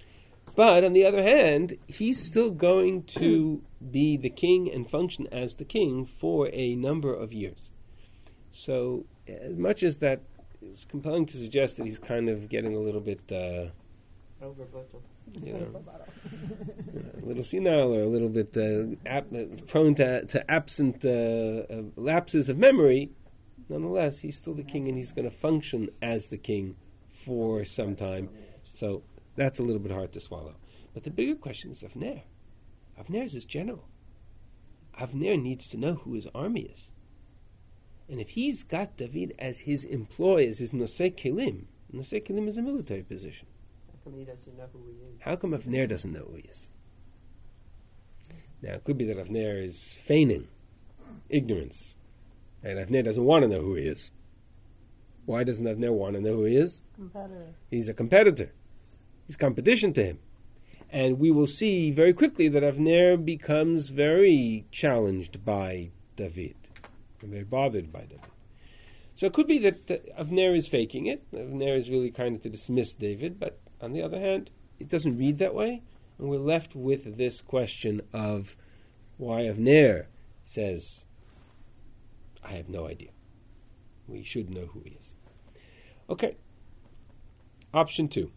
But on the other hand, he's still going to be the king and function as the king for a number of years. So, as much as that is compelling to suggest that he's kind of getting a little bit, uh, you know, a little senile or a little bit uh, ap- uh, prone to, to absent uh, uh, lapses of memory, nonetheless, he's still the king and he's going to function as the king for some time. So that's a little bit hard to swallow. But the bigger question is Avner. Avner is his general. Avner needs to know who his army is. And if he's got David as his employee, as his Nosei Kelim, Nosei Kelim is a military position. How come he doesn't know who he is? How come Avner doesn't know who he is? Now, it could be that Avner is feigning ignorance. And Avner doesn't want to know who he is. Why doesn't Avner want to know who he is? Competitor. He's a competitor. He's competition to him. And we will see very quickly that Avner becomes very challenged by David. And very bothered by David. So it could be that uh, Avner is faking it. Avner is really kind of to dismiss David. But on the other hand, it doesn't read that way. And we're left with this question of why Avner says, I have no idea. We should know who he is. Okay. Option two.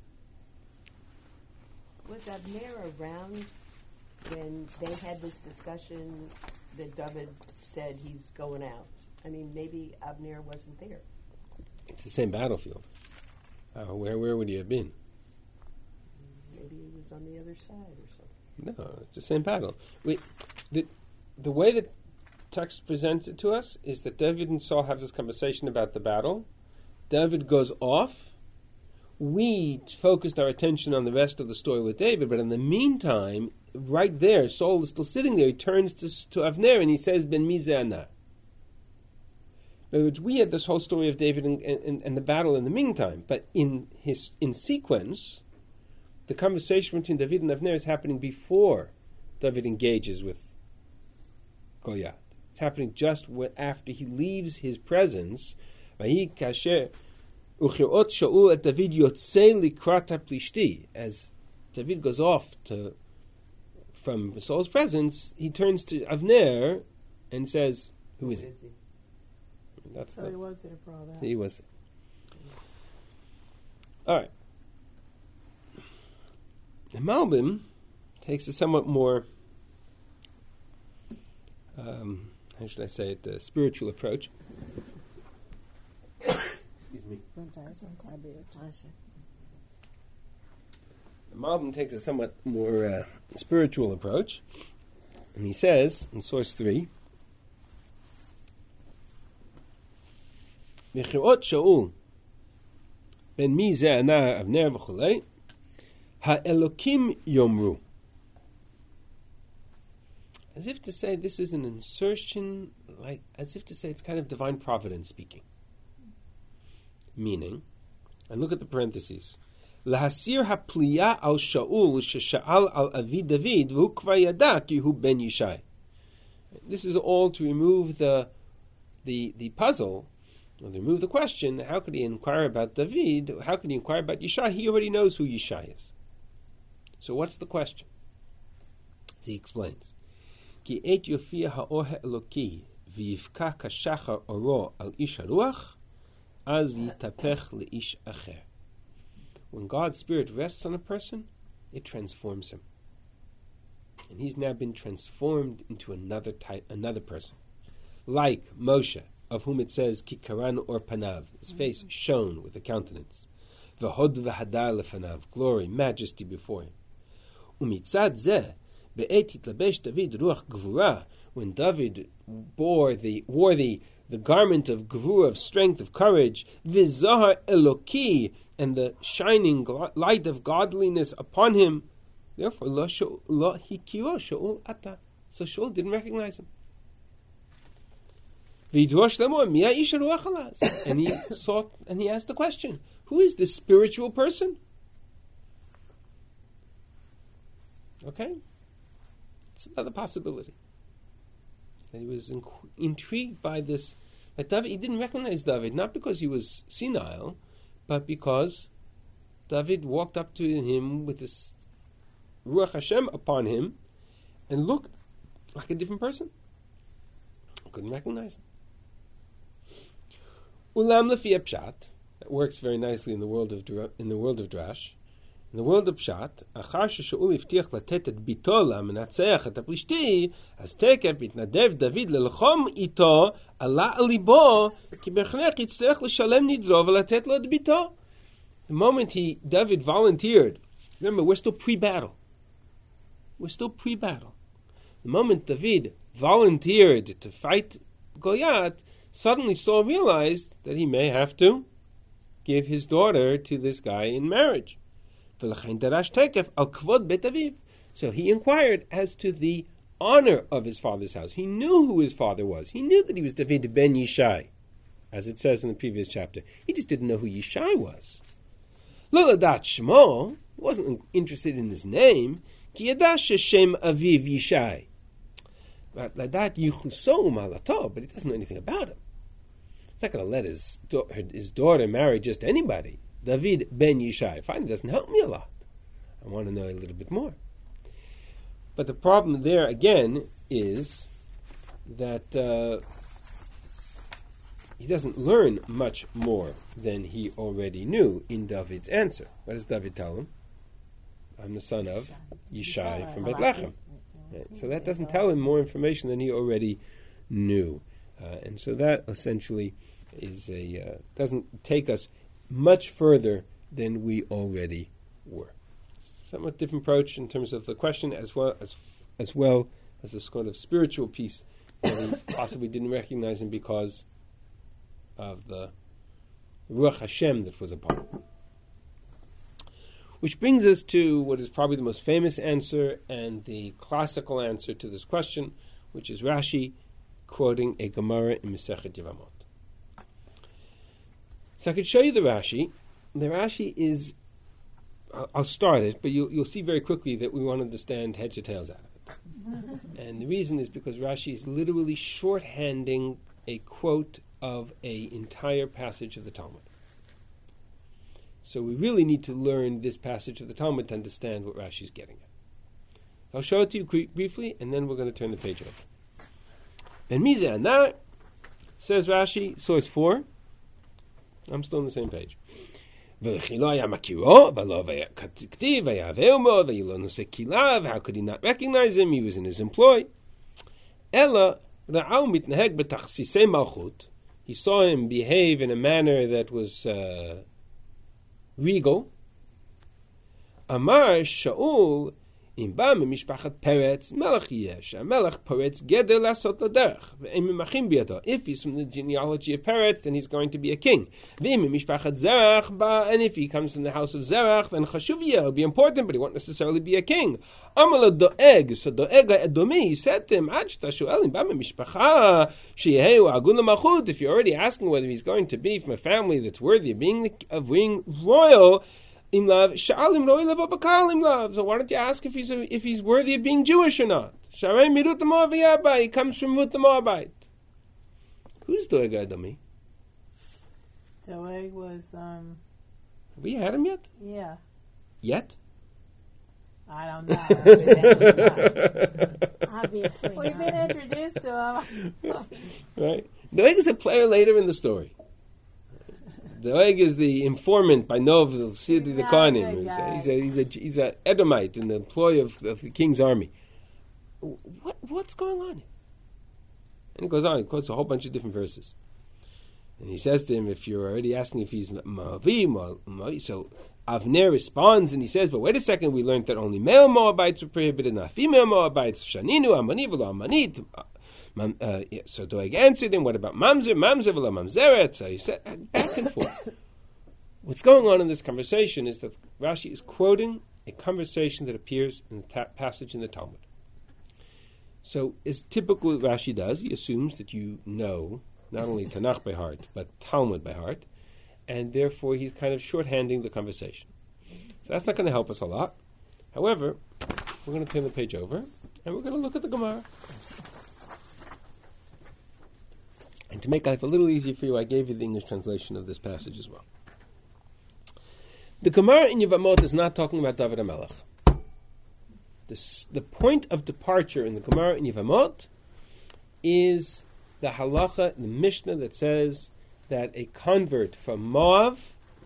Was Abner around when they had this discussion that David said he's going out? I mean, maybe Abner wasn't there. It's the same battlefield. Uh, where where would he have been? Maybe he was on the other side or something. No, it's the same battle. We, the, the way that text presents it to us is that David and Saul have this conversation about the battle. David goes off. We focused our attention on the rest of the story with David, but in the meantime, right there, Saul is still sitting there. He turns to, to Avner and he says, Ben Mizana. In other words, we had this whole story of David and, and, and the battle in the meantime, but in his in sequence, the conversation between David and Avner is happening before David engages with Goliath. It's happening just after he leaves his presence. Vahi kasher uchiot Shaul et David yotzei likrat haplishti. As David goes off to from Saul's presence, he turns to Avner and says, "Who is he?" That's So the, he was there for all that. he was. All right. The Malbim takes a somewhat more, um, how should I say it, the spiritual approach. Excuse me. The Malbim takes a somewhat more uh, spiritual approach, and he says in source three, "Mechiot Shaul ben mi ze ana Avner v'chulei ha'elokim yomru." As if to say this is an insertion, like as if to say it's kind of divine providence speaking. Meaning, and look at the parentheses. Lahasir hapliya al Shaul shesha'al al avi David v'hu kvar yada ki hu ben Yishai. This is all to remove the the the puzzle, or to remove the question. How could he inquire about David? How could he inquire about Yishai? He already knows who Yishai is. So what's the question? He explains. Ki et yofia ha'or ha'eloki v'yifka kashachar oro al ish haruach az yitapech le'ish acher. When God's Spirit rests on a person, it transforms him. And he's now been transformed into another type, another person. Like Moshe, of whom it says, Ki karan or panav, his face shone with a countenance. V'hod v'hadar lefanav, glory, majesty before him. Umitzad zeh, be'et hitlabesh David ruach gvura, when David bore the, wore the, the garment of gvura, of strength, of courage, v'zahar eloki, and the shining light of godliness upon him. Therefore, lo hikiro Shaul ata. So Shaul didn't recognize him. And he sought, and he asked the question: who is this spiritual person? Okay, it's another possibility. And he was in, intrigued by this. That David, he didn't recognize David, not because he was senile, but because David walked up to him with this Ruach Hashem upon him and looked like a different person. I couldn't recognize him. Ulam lefi pshat. That works very nicely in the world of in the world of Drash. In the world of Pshat, achar sheshaul iftiach latet et bito lamenatzeach et haplishti, as tekef mitnadev David lelchom ito ala alibo ki bechnech yitzterech l'shalem nidro v'latet lo et bito. The moment he David volunteered, remember we're still pre-battle. We're still pre-battle. The moment David volunteered to fight Goliath, suddenly Saul realized that he may have to give his daughter to this guy in marriage. So he inquired as to the honor of his father's house. He knew who his father was. He knew that he was David ben Yishai, as it says in the previous chapter. He just didn't know who Yishai was. L'ladat Shmo, he wasn't interested in his name. Ki yadash Shem Aviv Yishai. But ladat yichuso malato, but he doesn't know anything about him. He's not going to let his his daughter marry just anybody. David ben Yishai. Fine, it doesn't help me a lot. I want to know a little bit more. But the problem there, again, is that uh, he doesn't learn much more than he already knew in David's answer. What does David tell him? I'm the son of Yishai from Bethlehem. Right. So that doesn't tell him more information than he already knew. Uh, and so that essentially is a uh, doesn't take us much further than we already were. Somewhat different approach in terms of the question, as well as as well as the sort of spiritual piece that he possibly didn't recognize him because of the Ruach Hashem that was upon him. Which brings us to what is probably the most famous answer and the classical answer to this question, which is Rashi quoting a Gemara in Masechet Yevamot. So I could show you the Rashi. The Rashi is, I'll start it, but you'll, you'll see very quickly that we won't understand heads or tails out of it. And the reason is because Rashi is literally shorthanding a quote of an entire passage of the Talmud. So we really need to learn this passage of the Talmud to understand what Rashi is getting at. I'll show it to you qu- briefly, and then we're going to turn the page over. Ben Mizeh Anar, says Rashi, source four. I'm still on the same page. How could he not recognize him? He was in his employ. He saw him behave in a manner that was uh, regal. Amar Shaul im ba mimishpachat Peretz melech yesh. Melech Peretz geder lasot derech. Ve'im mimachim biyado. If he's from the genealogy of Peretz, then he's going to be a king. Ve'im mimishpachat Zerach ba. And if he comes from the house of Zerach, then chashuv yeh. It'll be important, but he won't necessarily be a king. Amar doeg. So doeg edomi. He said to him, Ad shtashuel im ba mimishpacha sheyehu agun l'malchut. If you're already asking whether he's going to be from a family that's worthy of being of being royal. Im love, sha'alim lo ilav abakal im love. So why don't you ask if he's a, if he's worthy of being Jewish or not? Sharei mirut Moabite. He comes from Rut the Moabite. Who's Doeg Edomi? Doeg was, um... Have we had him yet? Yeah. Yet? I don't know. Obviously We've been not. introduced to him. Right? Doeg is a player later in the story. Doeg is the informant by Nov, the Sidi the Kohanim. He's a, he's a he's a he's a Edomite in the employ of, of the king's army. What what's going on? And he goes on. He quotes a whole bunch of different verses, and he says to him, "If you're already asking if he's Moavi, Moavi," so Avner responds and he says, "But wait a second. We learned that only male Moabites were prohibited, not female Moabites. Shaninu Amani v'lo Amanit." Uh, yeah, so Doeg answered him, what about Mamzer? Mamzer v'la Mamzeret. So he said, back and forth. What's going on in this conversation is that Rashi is quoting a conversation that appears in the ta- passage in the Talmud. So, as typical Rashi does, he assumes that you know not only Tanakh by heart, but Talmud by heart, and therefore he's kind of shorthanding the conversation. So that's not going to help us a lot. However, we're going to turn the page over, and we're going to look at the Gemara. And to make life a little easier for you, I gave you the English translation of this passage as well. The Gemara in Yevamot is not talking about David HaMelech. The, s- the point of departure in the Gemara in Yevamot is the halacha, the Mishnah that says that a convert from Moab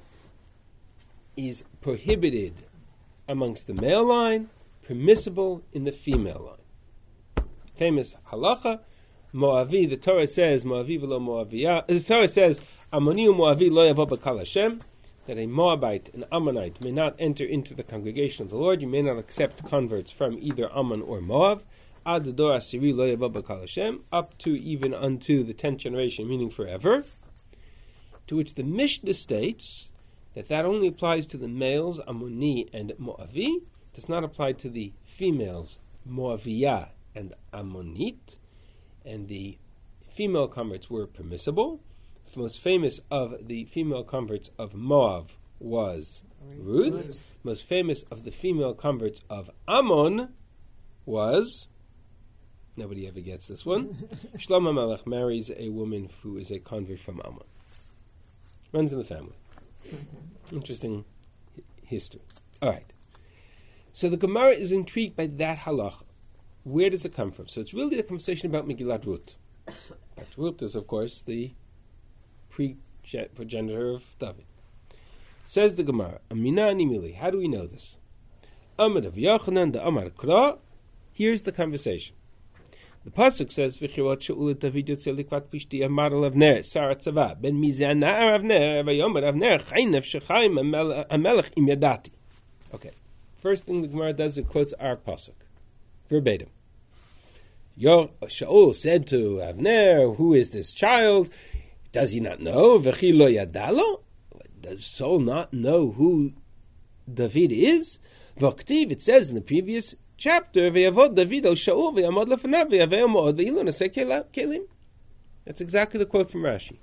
is prohibited amongst the male line, permissible in the female line. Famous halacha, Moavi, the Torah says, Moavi v'lo Moaviyah, the Torah says, Ammoni u'Moavi lo yavo b'kal Hashem, that a Moabite, an Ammonite, may not enter into the congregation of the Lord. You may not accept converts from either Ammon or Moab. Ad dor asiri lo yavo b'kal Hashem, up to even unto the tenth generation, meaning forever. To which the Mishnah states that that only applies to the males, Ammoni and Moavi, does not apply to the females, Moaviyah and Ammonit, and the female converts were permissible. The most famous of the female converts of Moab was Ruth. Ruth. Most famous of the female converts of Ammon was, nobody ever gets this one, Shlomo Melech marries a woman who is a convert from Ammon. Runs in the family. Interesting hi- history. All right. So the Gemara is intrigued by that halacha. Where does it come from? So it's really a conversation about Megillat Ruth. But Ruth is, of course, the pre-progenitor of David. Says the Gemara, Amina Animili. How do we know this? Amar of Yochanan, the Amar Kra. Here's the conversation. The pasuk says, "V'chirot she'ulet David yotzel likvat pishti Amar Avner Sar Tzava ben mizeh na'ar Avner v'yomer Avner chaynef shechayim amelech im yadati." Okay. First thing the Gemara does, it quotes our pasuk verbatim. Yo, Shaul said to Avner, "Who is this child? Does he not know? V'chi lo yadalo? Does Saul not know who David is?" V'oktiv, it says in the previous chapter, "V'yavod David al Shaul v'yamod lefanav v'yaveh mo'od v'yilo naseh kelim." That's exactly the quote from Rashi.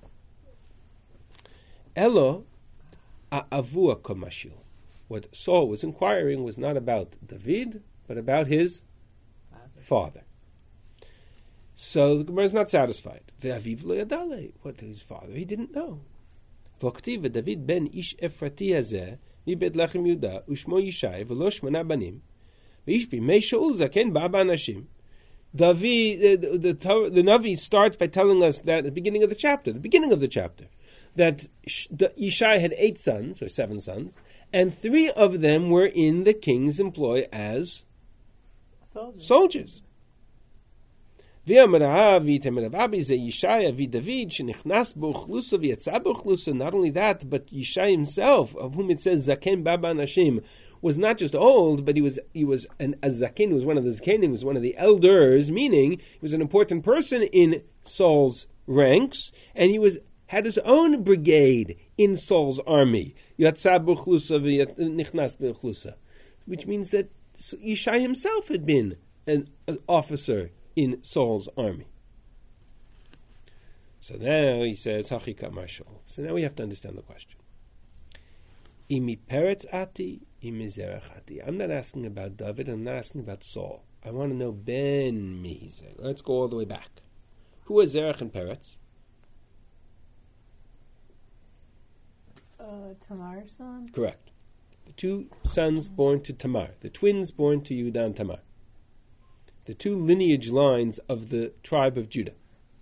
Elo a'avua komashil. What Saul was inquiring was not about David, but about his father. So the Gemara is not satisfied. Ve'aviv lo yadale. What his father? He didn't know. V'oktiv David ben ish Efrati hazeh mi bet Lechem Yehuda ushmo Yishai v'lo shmona banim v'ish b'mei Shaul zaken ba'ba anashim. David, the, the, the, the Navi starts by telling us that at the beginning of the chapter, the beginning of the chapter, that Yishai had eight sons, or seven sons, and three of them were in the king's employ as Soldiers. soldiers. Not only that, but Yishai himself, of whom it says Zaken Baba Nashim, was not just old, but he was he was an a Zaken, he was one of the Zakenim, he was one of the elders, meaning he was an important person in Saul's ranks, and he was had his own brigade in Saul's army, which means that Yishai himself had been an, an officer in Saul's army. So now he says, Hachika Mashal. So now we have to understand the question. Imi peretz ati, imi zerach ati. I'm not asking about David, I'm not asking about Saul. I want to know ben mihizeh. Let's go all the way back. Who was Zerach and Peretz? Uh, Tamar's son? Correct. The two sons born to Tamar. The twins born to Yehuda and Tamar. The two lineage lines of the tribe of Judah.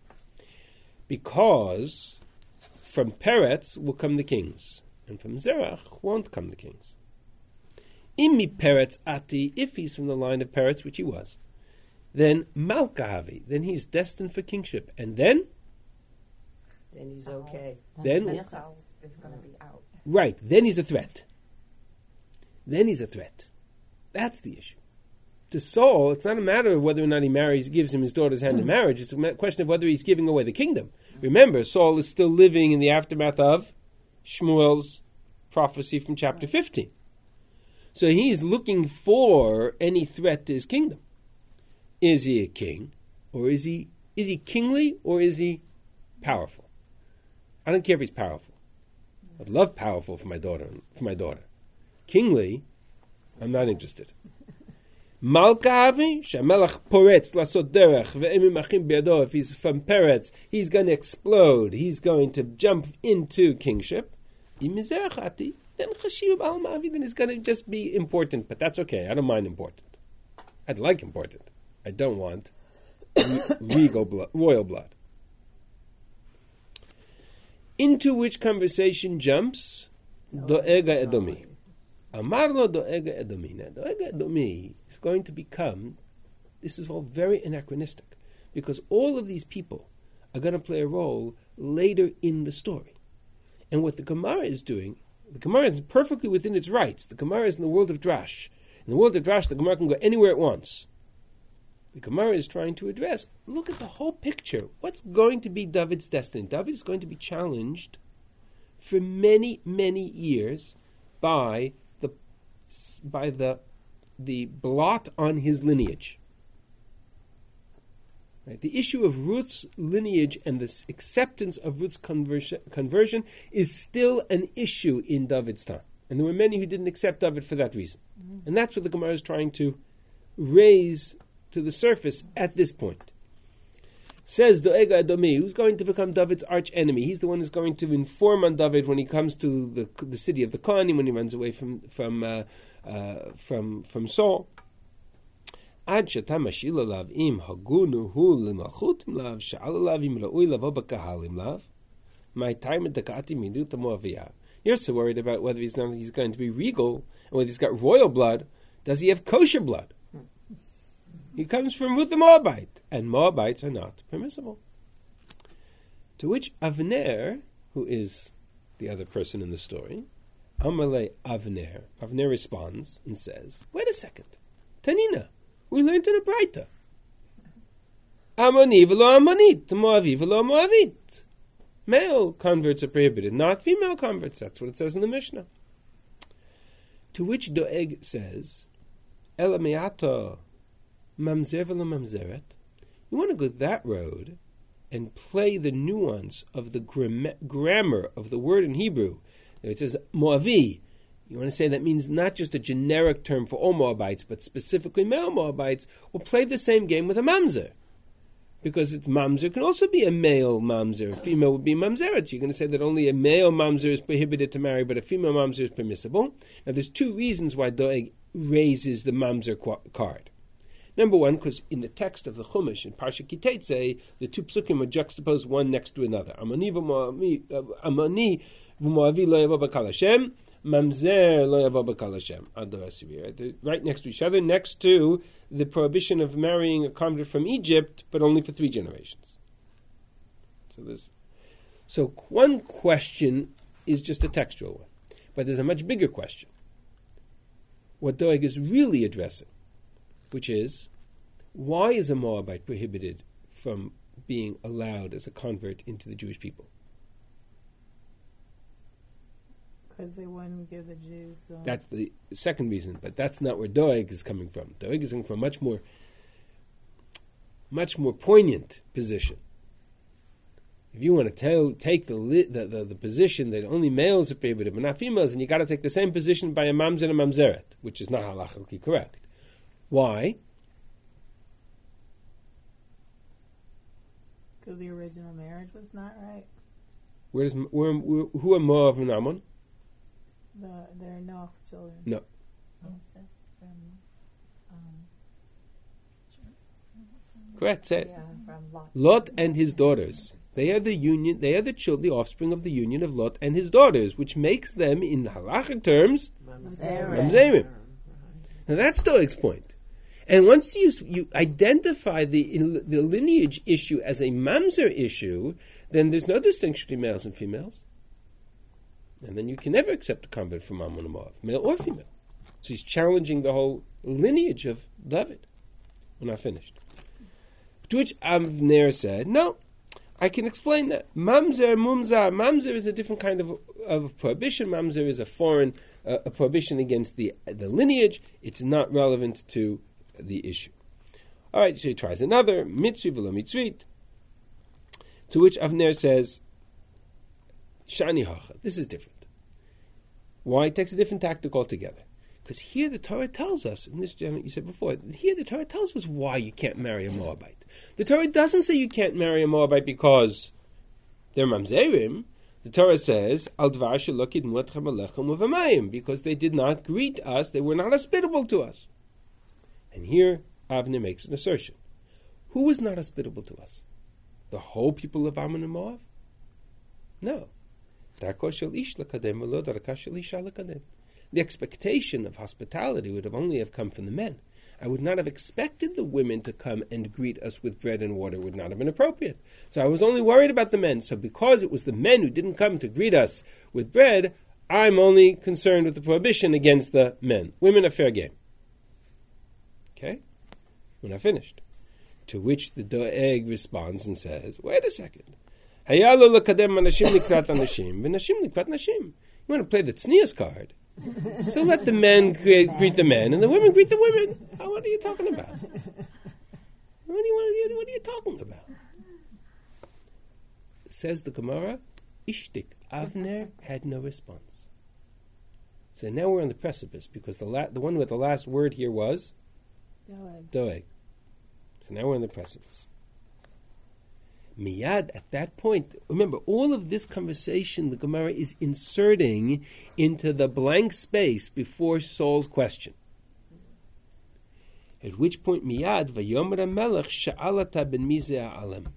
Because from Peretz will come the kings, and from Zerach won't come the kings. Imi Peretz Ati, if he's from the line of Peretz, which he was, then Malkahavi, then he's destined for kingship, and then? Then he's okay. Then? Saul is going to be out. Right, then he's a threat. Then he's a threat. That's the issue. To Saul, it's not a matter of whether or not he marries, gives him his daughter's hand in marriage. It's a question of whether he's giving away the kingdom. Remember, Saul is still living in the aftermath of Shmuel's prophecy from chapter fifteen. So he's looking for any threat to his kingdom. Is he a king, or is he is he kingly, or is he powerful? I don't care if he's powerful. I'd love powerful for my daughter. For my daughter, kingly, I'm not interested. Malkavi, Shamelach Poretz Lasot Derech ve'emim achim biado. If he's from Peretz, he's going to explode. He's going to jump into kingship. Imizerachati, then Chashiv Al Mavi, then he's going to just be important. But that's okay. I don't mind important. I'd like important. I don't want regal blood, royal blood. Into which conversation jumps Doega Edomi. Amarlo Doega Edomi. Now, Doega Edomi is going to become, this is all very anachronistic, because all of these people are going to play a role later in the story. And what the Gemara is doing, the Gemara is perfectly within its rights. The Gemara is in the world of Drash. In the world of Drash, the Gemara can go anywhere it wants. The Gemara is trying to address, look at the whole picture. What's going to be David's destiny? David is going to be challenged for many, many years by the by the the blot on his lineage. Right? The issue of Ruth's lineage and the acceptance of Ruth's conversion, conversion is still an issue in David's time. And there were many who didn't accept David for that reason. Mm-hmm. And that's what the Gemara is trying to raise to the surface at this point. Says Doega Edomi, who's going to become David's arch enemy. He's the one who's going to inform on David when he comes to the the city of the Kohanim, when he runs away from from uh, uh, from from Saul. Ad shetamashil alav im hagunu hu limalchutim lav sha'al alav im ra'ui lavo b'kahalim lav. My time at the kati minut moaviyah. You're so worried about whether he's not, he's going to be regal and whether he's got royal blood. Does he have kosher blood? He comes from Ruth the Moabite, and Moabites are not permissible. To which Avner, who is the other person in the story, Amalei Avner, Avner responds and says, wait a second, Tanina, we learned in a Braita. Amoni v'lo Amonit, Moavi v'lo Moavit. Male converts are prohibited, not female converts. That's what it says in the Mishnah. To which Doeg says, Ela me'ato mamzer v'lo mamzeret. You want to go that road and play the nuance of the gram- grammar of the word in Hebrew. It says Moavi. You want to say that means not just a generic term for all Moabites, but specifically male Moabites. Will play the same game with a mamzer. Because it's mamzer can also be a male mamzer. A female would be mamzeret. So you're going to say that only a male mamzer is prohibited to marry, but a female mamzer is permissible. Now there's two reasons why Doeg raises the mamzer qu- card. Number one, because in the text of the Chumash, in Parsha Kiteitzei, the two psukim are juxtaposed one next to another. Amoni v'moavi lo yavo b'kal Hashem, mamzer lo yavo b'kal Hashem. Right next to each other, next to the prohibition of marrying a convert from Egypt, but only for three generations. So there's, so one question is just a textual one, but there's a much bigger question. What Doeg is really addressing, which is, why is a Moabite prohibited from being allowed as a convert into the Jewish people? Because they wouldn't give the Jews. Uh, that's the second reason, but that's not where Doeg is coming from. Doeg is coming from a much more, much more poignant position. If you want to tell, take the, the, the, the position that only males are prohibited but not females, and you got to take the same position by a mamzer and a mamzeret, which is not halachically correct. Why? Because the original marriage was not right. Where does where, where, who are Moav and Ammon? The, they're Noach's children. No. Incest from, um, Correct. Say it. Yeah, from Lot. Lot and his daughters. They are the union. They are the children, the offspring of the union of Lot and his daughters, which makes them, in halachic terms, mamzerim. Now that's Doeg's point. And once you you identify the the lineage issue as a mamzer issue, then there's no distinction between males and females. And then you can never accept a convert from Ammon and Moab, male or female. So he's challenging the whole lineage of David. We're not finished. To which Avner said, no, I can explain that. Mamzer, mumzar. Mamzer is a different kind of, of prohibition. Mamzer is a foreign uh, a prohibition against the the lineage. It's not relevant to the issue. All right, so he tries another, mitzri v'lo mitzrit, to which Avner says, shani hacha, this is different. Why? It takes a different tactic altogether. Because here the Torah tells us, and this you said before, here the Torah tells us why you can't marry a Moabite. The Torah doesn't say you can't marry a Moabite because they're mamzerim. The Torah says, Al dvar shelo kidmu etchem alechem u'v'mayim, because they did not greet us, they were not hospitable to us. And here Avner makes an assertion. Who was not hospitable to us? The whole people of Ammon and Moab? No. The expectation of hospitality would have only have come from the men. I would not have expected the women to come and greet us with bread and water. It would not have been appropriate. So I was only worried about the men. So because it was the men who didn't come to greet us with bread, I'm only concerned with the prohibition against the men. Women are fair game. Okay? We're not finished. To which the Doeg responds and says, wait a second. You want to play the tznius card? So let the men greet, greet the men and the women greet the women. Oh, what are you talking about? What, do you, what, are you, what are you talking about? Says the Gemara, Ishtik, Avner had no response. So now we're on the precipice because the la- the one with the last word here was Doeg. Doeg. So now we're on the precipice. Miyad, at that point, remember, all of this conversation the Gemara is inserting into the blank space before Saul's question. At which point, Miyad, Vayomer HaMelech, Sha'alata ben Mizeh Alem.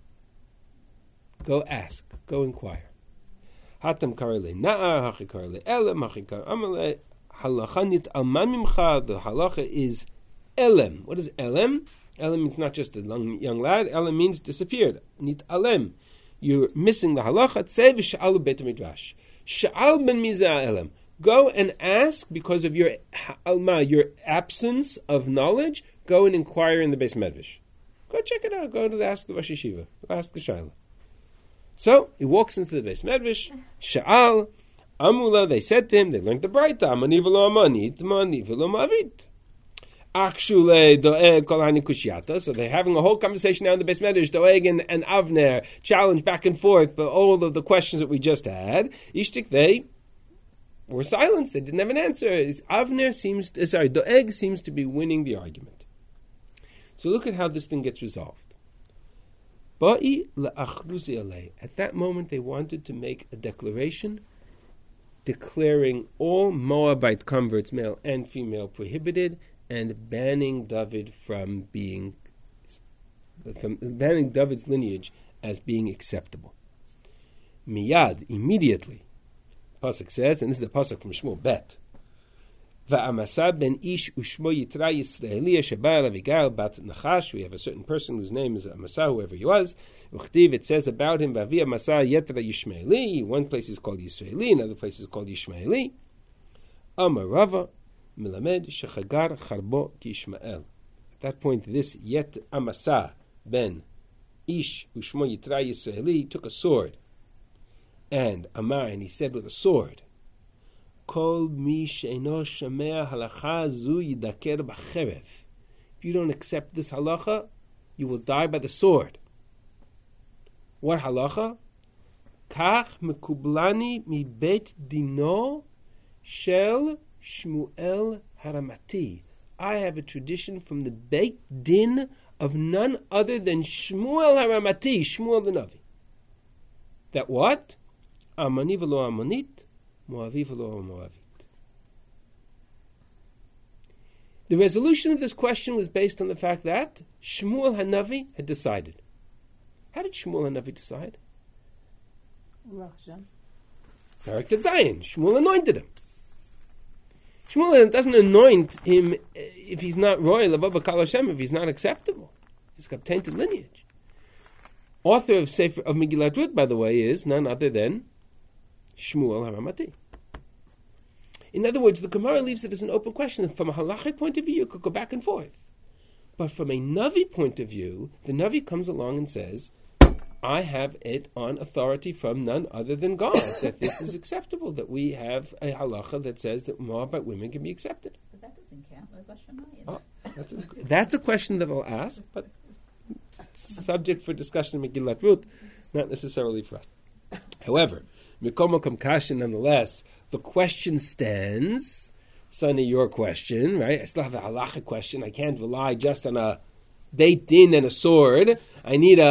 Go ask, go inquire. Hatam karele na'ar, hachi karele elem, hachi kar amale, halacha nit alman mimcha, the halacha is elem. What is elem? Elem means not just a young, young lad. Elem means disappeared. Nit alem. You're missing the halacha. Tzei v'sha'alu beit midrash. Sha'al ben mizah elem. Go and ask because of your alma, your absence of knowledge. Go and inquire in the Beis Medrash. Go check it out. Go to the ask the Rosh Yeshiva. Go ask the Shaila. So he walks into the Beis Medrash. Sha'al amula. They said to him. They learned the Braita. Amani v'lo amanit, amani v'lo ma'avit. So they're having a whole conversation now in the Beis Medrash. Doeg and, and Avner challenge back and forth, but all of the questions that we just had, Ishtik, they were silenced. They didn't have an answer. Avner seems, sorry, Doeg seems to be winning the argument. So look at how this thing gets resolved. At that moment, they wanted to make a declaration declaring all Moabite converts, male and female, prohibited, and banning David from being, from banning David's lineage as being acceptable. Miyad, immediately, Pasuk says, and this is a Pasuk from Shmuel Bet, Va'amasa ben ish ushmo yitra Yisraeli shebar Avigail bat Nachash. We have a certain person whose name is Amasa, whoever he was. Uchtiv, it says about him, Vavi Amasa yetra Yishmaeli. One place is called Yisraeli, another place is called Yishmaeli. Amarava. Milamed shechagar charbo ki Ishmael. At that point, this Yet Amasa ben Ish Ushmo Yitra Yisraeli took a sword, and Amar, and he said with a sword, Kol mi she'eno shamea halacha zu yidaker b'cherev. If you don't accept this halacha, you will die by the sword. What halacha? Kach mekublani mi bet dino shel Shmuel Haramati. I have a tradition from the Beit Din of none other than Shmuel Haramati, Shmuel the Navi. That what? Amani v'lo Amonit, Moavi v'lo Moavit. The resolution of this question was based on the fact that Shmuel HaNavi had decided. How did Shmuel HaNavi decide? Rosh. Barak Zayin. Shmuel anointed him. Shmuel doesn't anoint him if he's not royal above a Kal Hashem, if he's not acceptable. He's got tainted lineage. Author of Sefer of Megillat Ruth, by the way, is none other than Shmuel Haramati. In other words, the Gemara leaves it as an open question. From a halachic point of view, you could go back and forth. But from a Navi point of view, the Navi comes along and says, I have it on authority from none other than God, that this is acceptable, that we have a halacha that says that Moabite women can be accepted. But that doesn't count. Like Hashemayim. Oh, that's, a, that's a question that I'll ask, but subject for discussion in Megillat Ruth, not necessarily for us. However, Mikomo Kamkashin, nonetheless, the question stands. Sonny, your question, right? I still have a halacha question. I can't rely just on a beit din and a sword. I need a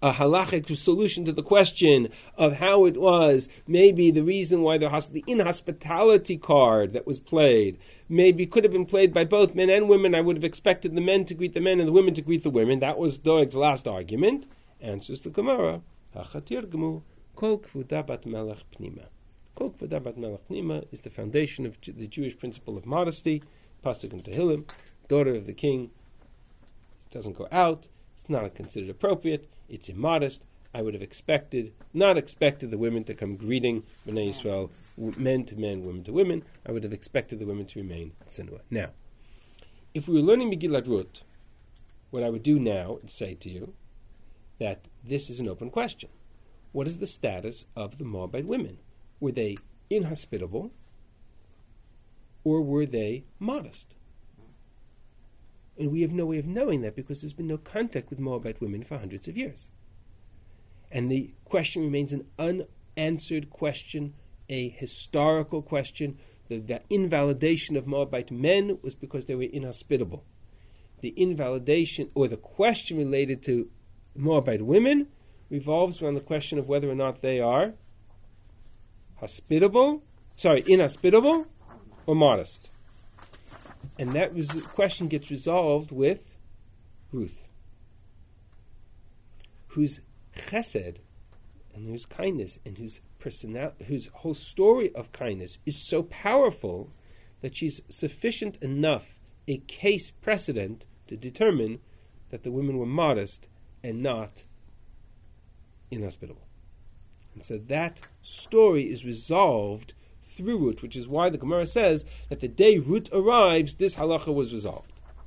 a halachic solution to the question of how it was, maybe the reason why the, hos- the inhospitality card that was played, maybe could have been played by both men and women. I would have expected the men to greet the men and the women to greet the women. That was Doeg's last argument. Answers the Gemara. Hachatirgmu, kol kvuda bat melech pnima. Kol kvuda bat melech pnima is the foundation of the Jewish principle of modesty. Pasuk in Tehillim, daughter of the king doesn't go out. It's not considered appropriate. It's immodest. I would have expected, not expected the women to come greeting Bnei Yisrael, men to men, women to women. I would have expected the women to remain tzinua. Now, if we were learning Megillat Ruth, what I would do now is say to you that this is an open question. What is the status of the Moabite women? Were they inhospitable or were they modest? And we have no way of knowing that because there's been no contact with Moabite women for hundreds of years. And the question remains an unanswered question, a historical question. The, the invalidation of Moabite men was because they were inhospitable. The invalidation, or the question related to Moabite women, revolves around the question of whether or not they are hospitable, sorry, inhospitable or modest. And that res- question gets resolved with Ruth, whose chesed and whose kindness and whose personal, whose whole story of kindness is so powerful that she's sufficient enough a case precedent to determine that the women were modest and not inhospitable. And so that story is resolved through Ruth, which is why the Gemara says that the day Ruth arrives, this halacha was resolved.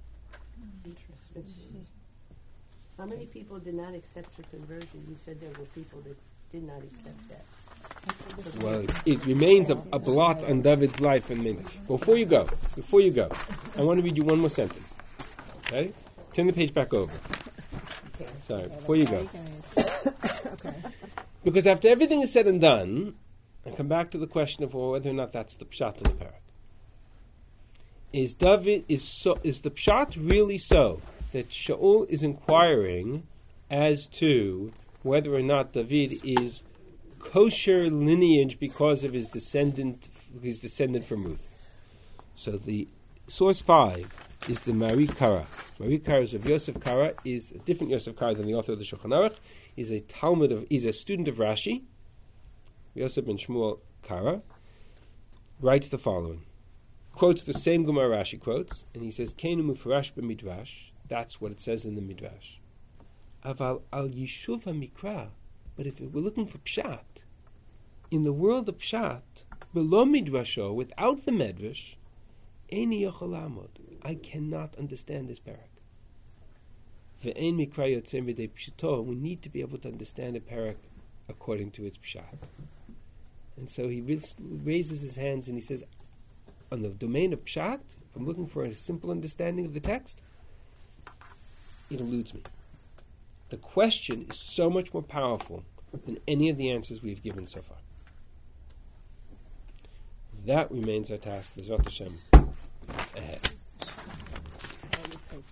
Interesting. How many people did not accept your conversion? You said there were people that did not accept that. Well, it remains a, a blot on David's life. And maybe. Before you go, before you go, I want to read you one more sentence. Okay? Turn the page back over. Sorry, before you go. Okay. Because after everything is said and done, I come back to the question of well, whether or not that's the pshat of the parak. Is David is so? Is the pshat really so that Shaul is inquiring as to whether or not David is kosher lineage because of his descendant, his descendant from Ruth? So the source five is the Mari Kara. Mari Kara of Yosef Kara is a different Yosef Kara than the author of the Shulchan Aruch. He's a Talmud of, he's a student of Rashi. Yosef ben Shmuel Kara writes the following, quotes the same Gemara Rashi quotes, and he says, Keinu mufarash b'midrash, that's what it says in the Midrash. Aval al yishuv ha'mikra, but if we're looking for pshat, in the world of pshat, below midrasho, without the medrash, eini yochel lamod, I cannot understand this parak. Ve'ein mikra yotzem v'dei pshito, we need to be able to understand a parak according to its pshat. And so he raises his hands and he says, on the domain of pshat, if I'm looking for a simple understanding of the text, it eludes me. The question is so much more powerful than any of the answers we've given so far. That remains our task, B'ezrat Hashem, ahead.